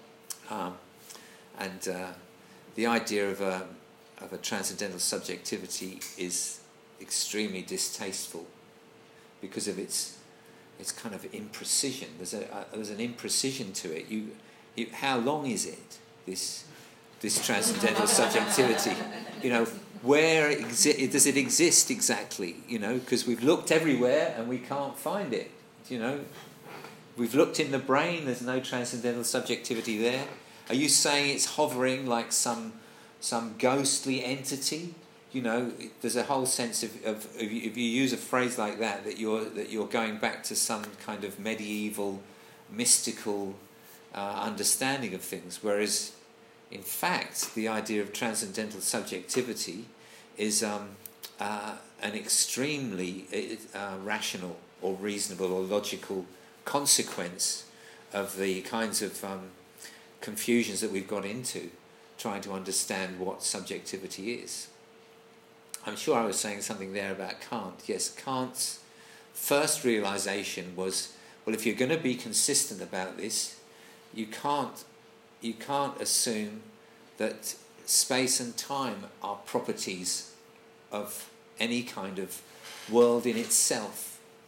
Speaker 1: and the idea of a transcendental subjectivity is extremely distasteful because of its kind of imprecision. There's an imprecision to it. How long is it, this transcendental subjectivity? Where does it exist exactly? Because we've looked everywhere and we can't find it. We've looked in the brain. There's no transcendental subjectivity there. Are you saying it's hovering like some ghostly entity? There's a whole sense of if you use a phrase like that you're going back to some kind of medieval mystical understanding of things, whereas in fact the idea of transcendental subjectivity is an extremely rational or reasonable or logical consequence of the kinds of confusions that we've got into trying to understand what subjectivity is. I'm sure I was saying something there about Kant. Yes, Kant's first realization was, well, if you're going to be consistent about this, you can't assume that space and time are properties of any kind of world in itself.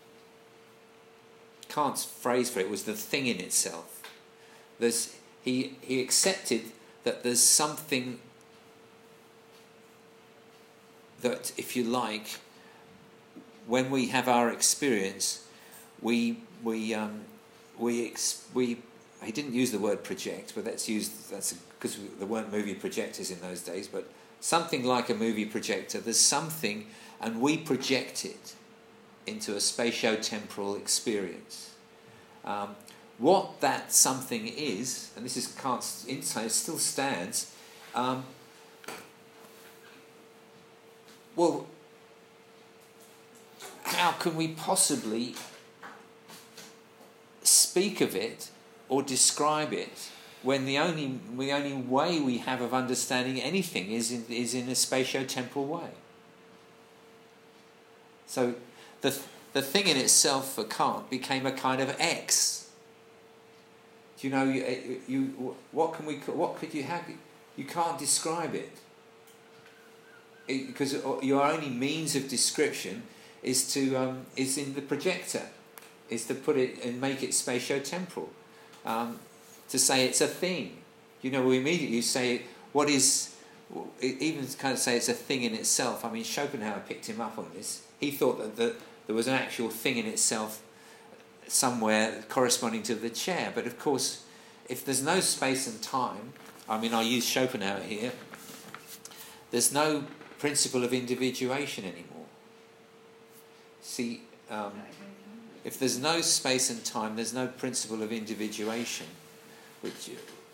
Speaker 1: Kant's phrase for it was the thing in itself. He accepted that there's something that, if you like, when we have our experience, he didn't use the word project, but that's because there weren't movie projectors in those days, but something like a movie projector. There's something, and we project it into a spatio-temporal experience. What that something is, and this is Kant's insight, still stands. Well, how can we possibly speak of it or describe it when the only way we have of understanding anything is in a spatio-temporal way? So the thing in itself for Kant became a kind of X. What could you have? You can't describe it. Because your only means of description is in the projector, is to put it and make it spatio-temporal, to say it's a thing. We immediately say what is, even kind of say it's a thing in itself. I mean, Schopenhauer picked him up on this. He thought that there was an actual thing in itself somewhere corresponding to the chair. But of course, if there's no space and time, I mean, I'll use Schopenhauer here, there's no principle of individuation anymore. See, if there's no space and time, there's no principle of individuation, which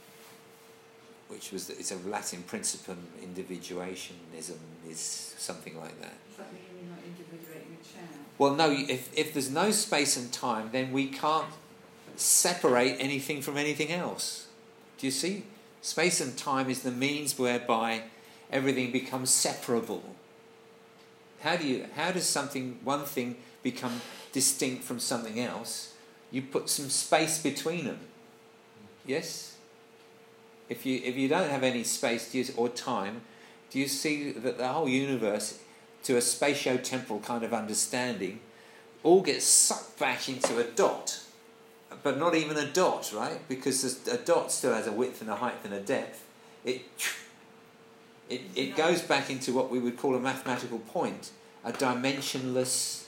Speaker 1: was, it's a Latin principum, individuationism is something like that.
Speaker 3: Does that mean you're not individuating a chair?
Speaker 1: Well, no, if there's no space and time, then we can't separate anything from anything else. Do you see? Space and time is the means whereby everything becomes separable. How does one thing become distinct from something else? You put some space between them. Yes? If you don't have any space or time, do you see that the whole universe, to a spatio-temporal kind of understanding, all gets sucked back into a dot, but not even a dot, right? Because a dot still has a width and a height and a depth. It goes back into what we would call a mathematical point, a dimensionless.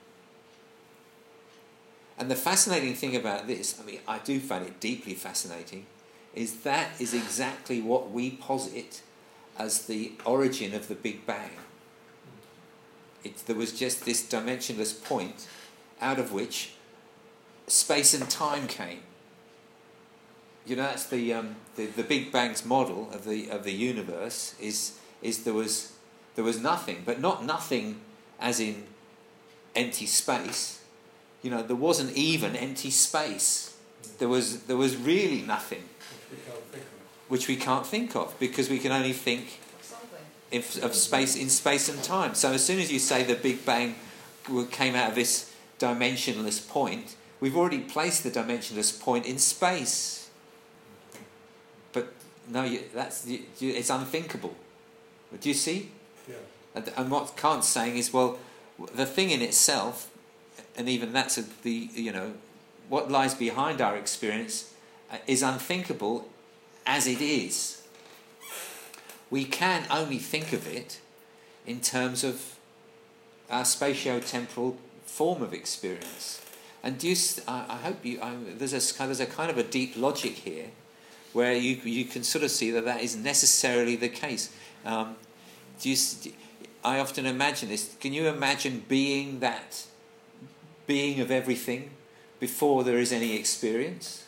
Speaker 1: And the fascinating thing about this, I mean, I do find it deeply fascinating, is that is exactly what we posit as the origin of the Big Bang. There was just this dimensionless point out of which space and time came. You know, that's the Big Bang's model of the universe is there was nothing, but not nothing as in empty space. You know, there wasn't even empty space. There was really nothing, which we can't think of because we can only think of space in space and time. So as soon as you say the Big Bang came out of this dimensionless point, we've already placed the dimensionless point in space. But no, it's unthinkable. Do you see? Yeah. And what Kant's saying is, well, the thing in itself, and even that's what lies behind our experience is unthinkable as it is. We can only think of it in terms of our spatio-temporal form of experience. And I hope there's a kind of a deep logic here, where you can sort of see that is necessarily the case. I often imagine this. Can you imagine being that being of everything before there is any experience?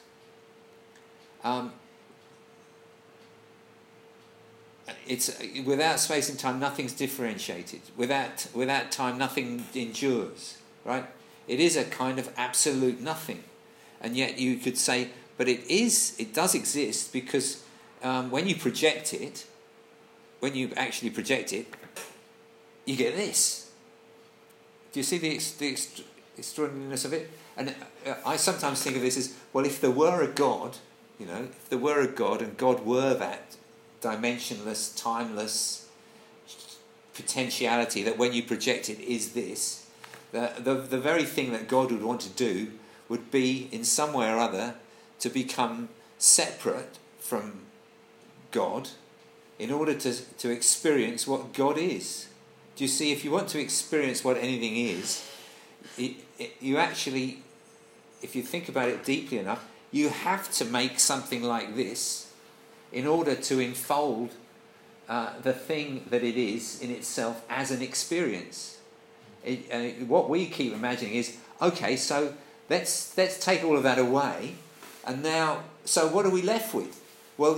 Speaker 1: It's without space and time, nothing's differentiated. Without time, nothing endures. Right? It is a kind of absolute nothing, and yet you could say, but it does exist because when you actually project it, you get this. Do you see the extraordinariness of it? And I sometimes think of this as, well, if there were a God, if there were a God and God were that dimensionless, timeless potentiality that when you project it is this, the very thing that God would want to do would be in some way or other to become separate from God in order to experience what God is. Do you see, if you want to experience what anything is, you actually, if you think about it deeply enough, you have to make something like this in order to enfold the thing that it is in itself as an experience. What we keep imagining is, okay, so let's take all of that away, and now, so what are we left with? Well,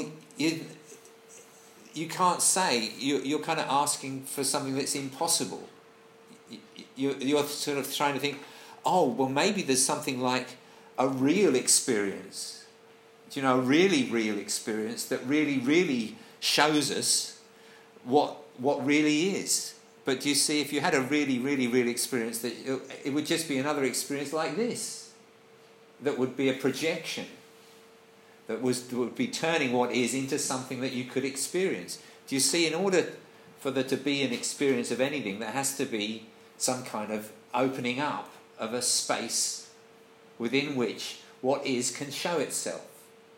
Speaker 1: you can't say, you're kind of asking for something that's impossible. You're sort of trying to think, oh, well, maybe there's something like a real experience, a really real experience that really, really shows us what really is. But do you see, if you had a really, really real experience, that it would just be another experience like this, that would be a projection, that would be turning what is into something that you could experience. Do you see, in order for there to be an experience of anything, there has to be some kind of opening up of a space within which what is can show itself.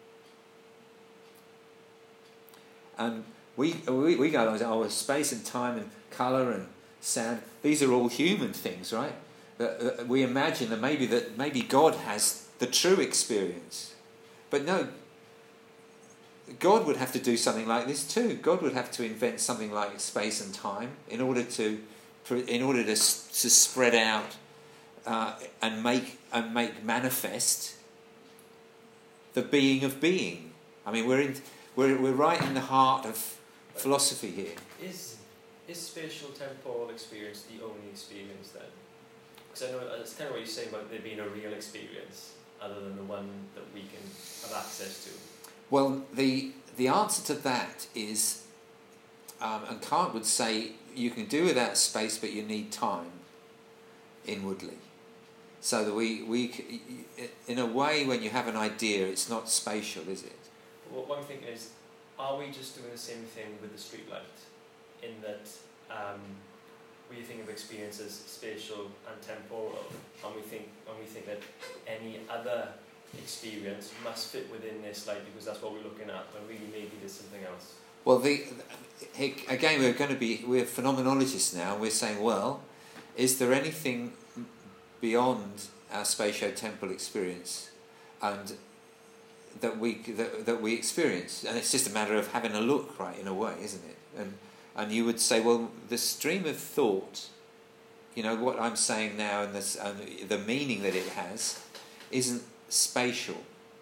Speaker 1: And we go like, space and time and colour and sound, these are all human things, right? We imagine that maybe God has the true experience. But no, God would have to do something like this too. God would have to invent something like space and time in order to spread out and make manifest the being of being. I mean, we're right in the heart of philosophy here.
Speaker 7: Is spatial temporal experience the only experience then? Because I know it's kind of what you're saying about there being a real experience other than the one that we can have access to.
Speaker 1: Well, the answer to that is and Kant would say you can do without space, but you need time inwardly. So that we in a way, when you have an idea, it's not spatial, is it?
Speaker 7: Well, one thing is, are we just doing the same thing with the streetlight? In that we think of experience as spatial and temporal, and we think that any other experience must fit within this light because that's what we're looking at, when really maybe there's something else.
Speaker 1: Well, again, we're phenomenologists now. We're saying, well, is there anything beyond our spatio-temporal experience, and that we experience? And it's just a matter of having a look, right? In a way, isn't it? And you would say, well, the stream of thought, what I'm saying now, and the meaning that it has, isn't spatial,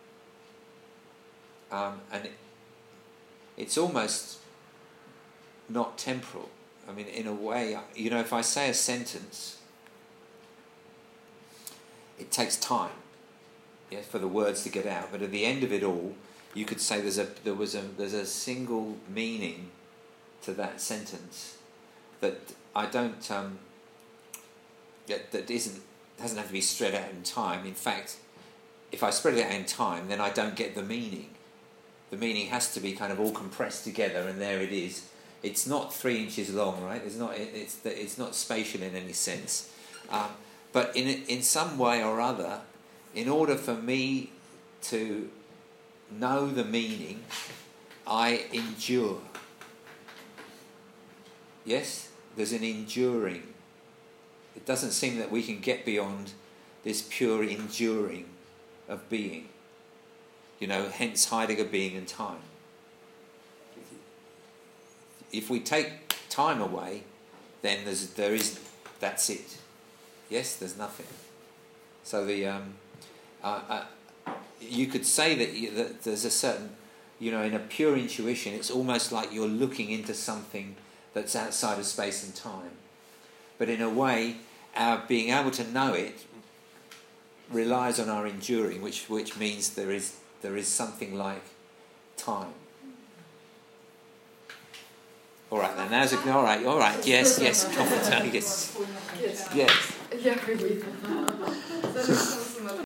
Speaker 1: and it's almost not temporal. I mean, in a way, if I say a sentence, it takes time, for the words to get out. But at the end of it all, you could say there's a single meaning to that sentence that I don't that doesn't have to be spread out in time. In fact, if I spread it out in time, then I don't get the meaning. The meaning has to be kind of all compressed together, and there it is. It's not 3 inches long, right? It's not spatial in any sense. But in some way or other, in order for me to know the meaning, I endure. Yes? There's an enduring. It doesn't seem that we can get beyond this pure enduring of being. Hence Heidegger being in time. If we take time away, then that's it. Yes, there's nothing. So you could say that there's a certain, in a pure intuition, it's almost like you're looking into something that's outside of space and time. But in a way, our being able to know it relies on our enduring, which means there is something like time. All right then. All right. Yes. Yes. Yes.
Speaker 2: Yeah, really.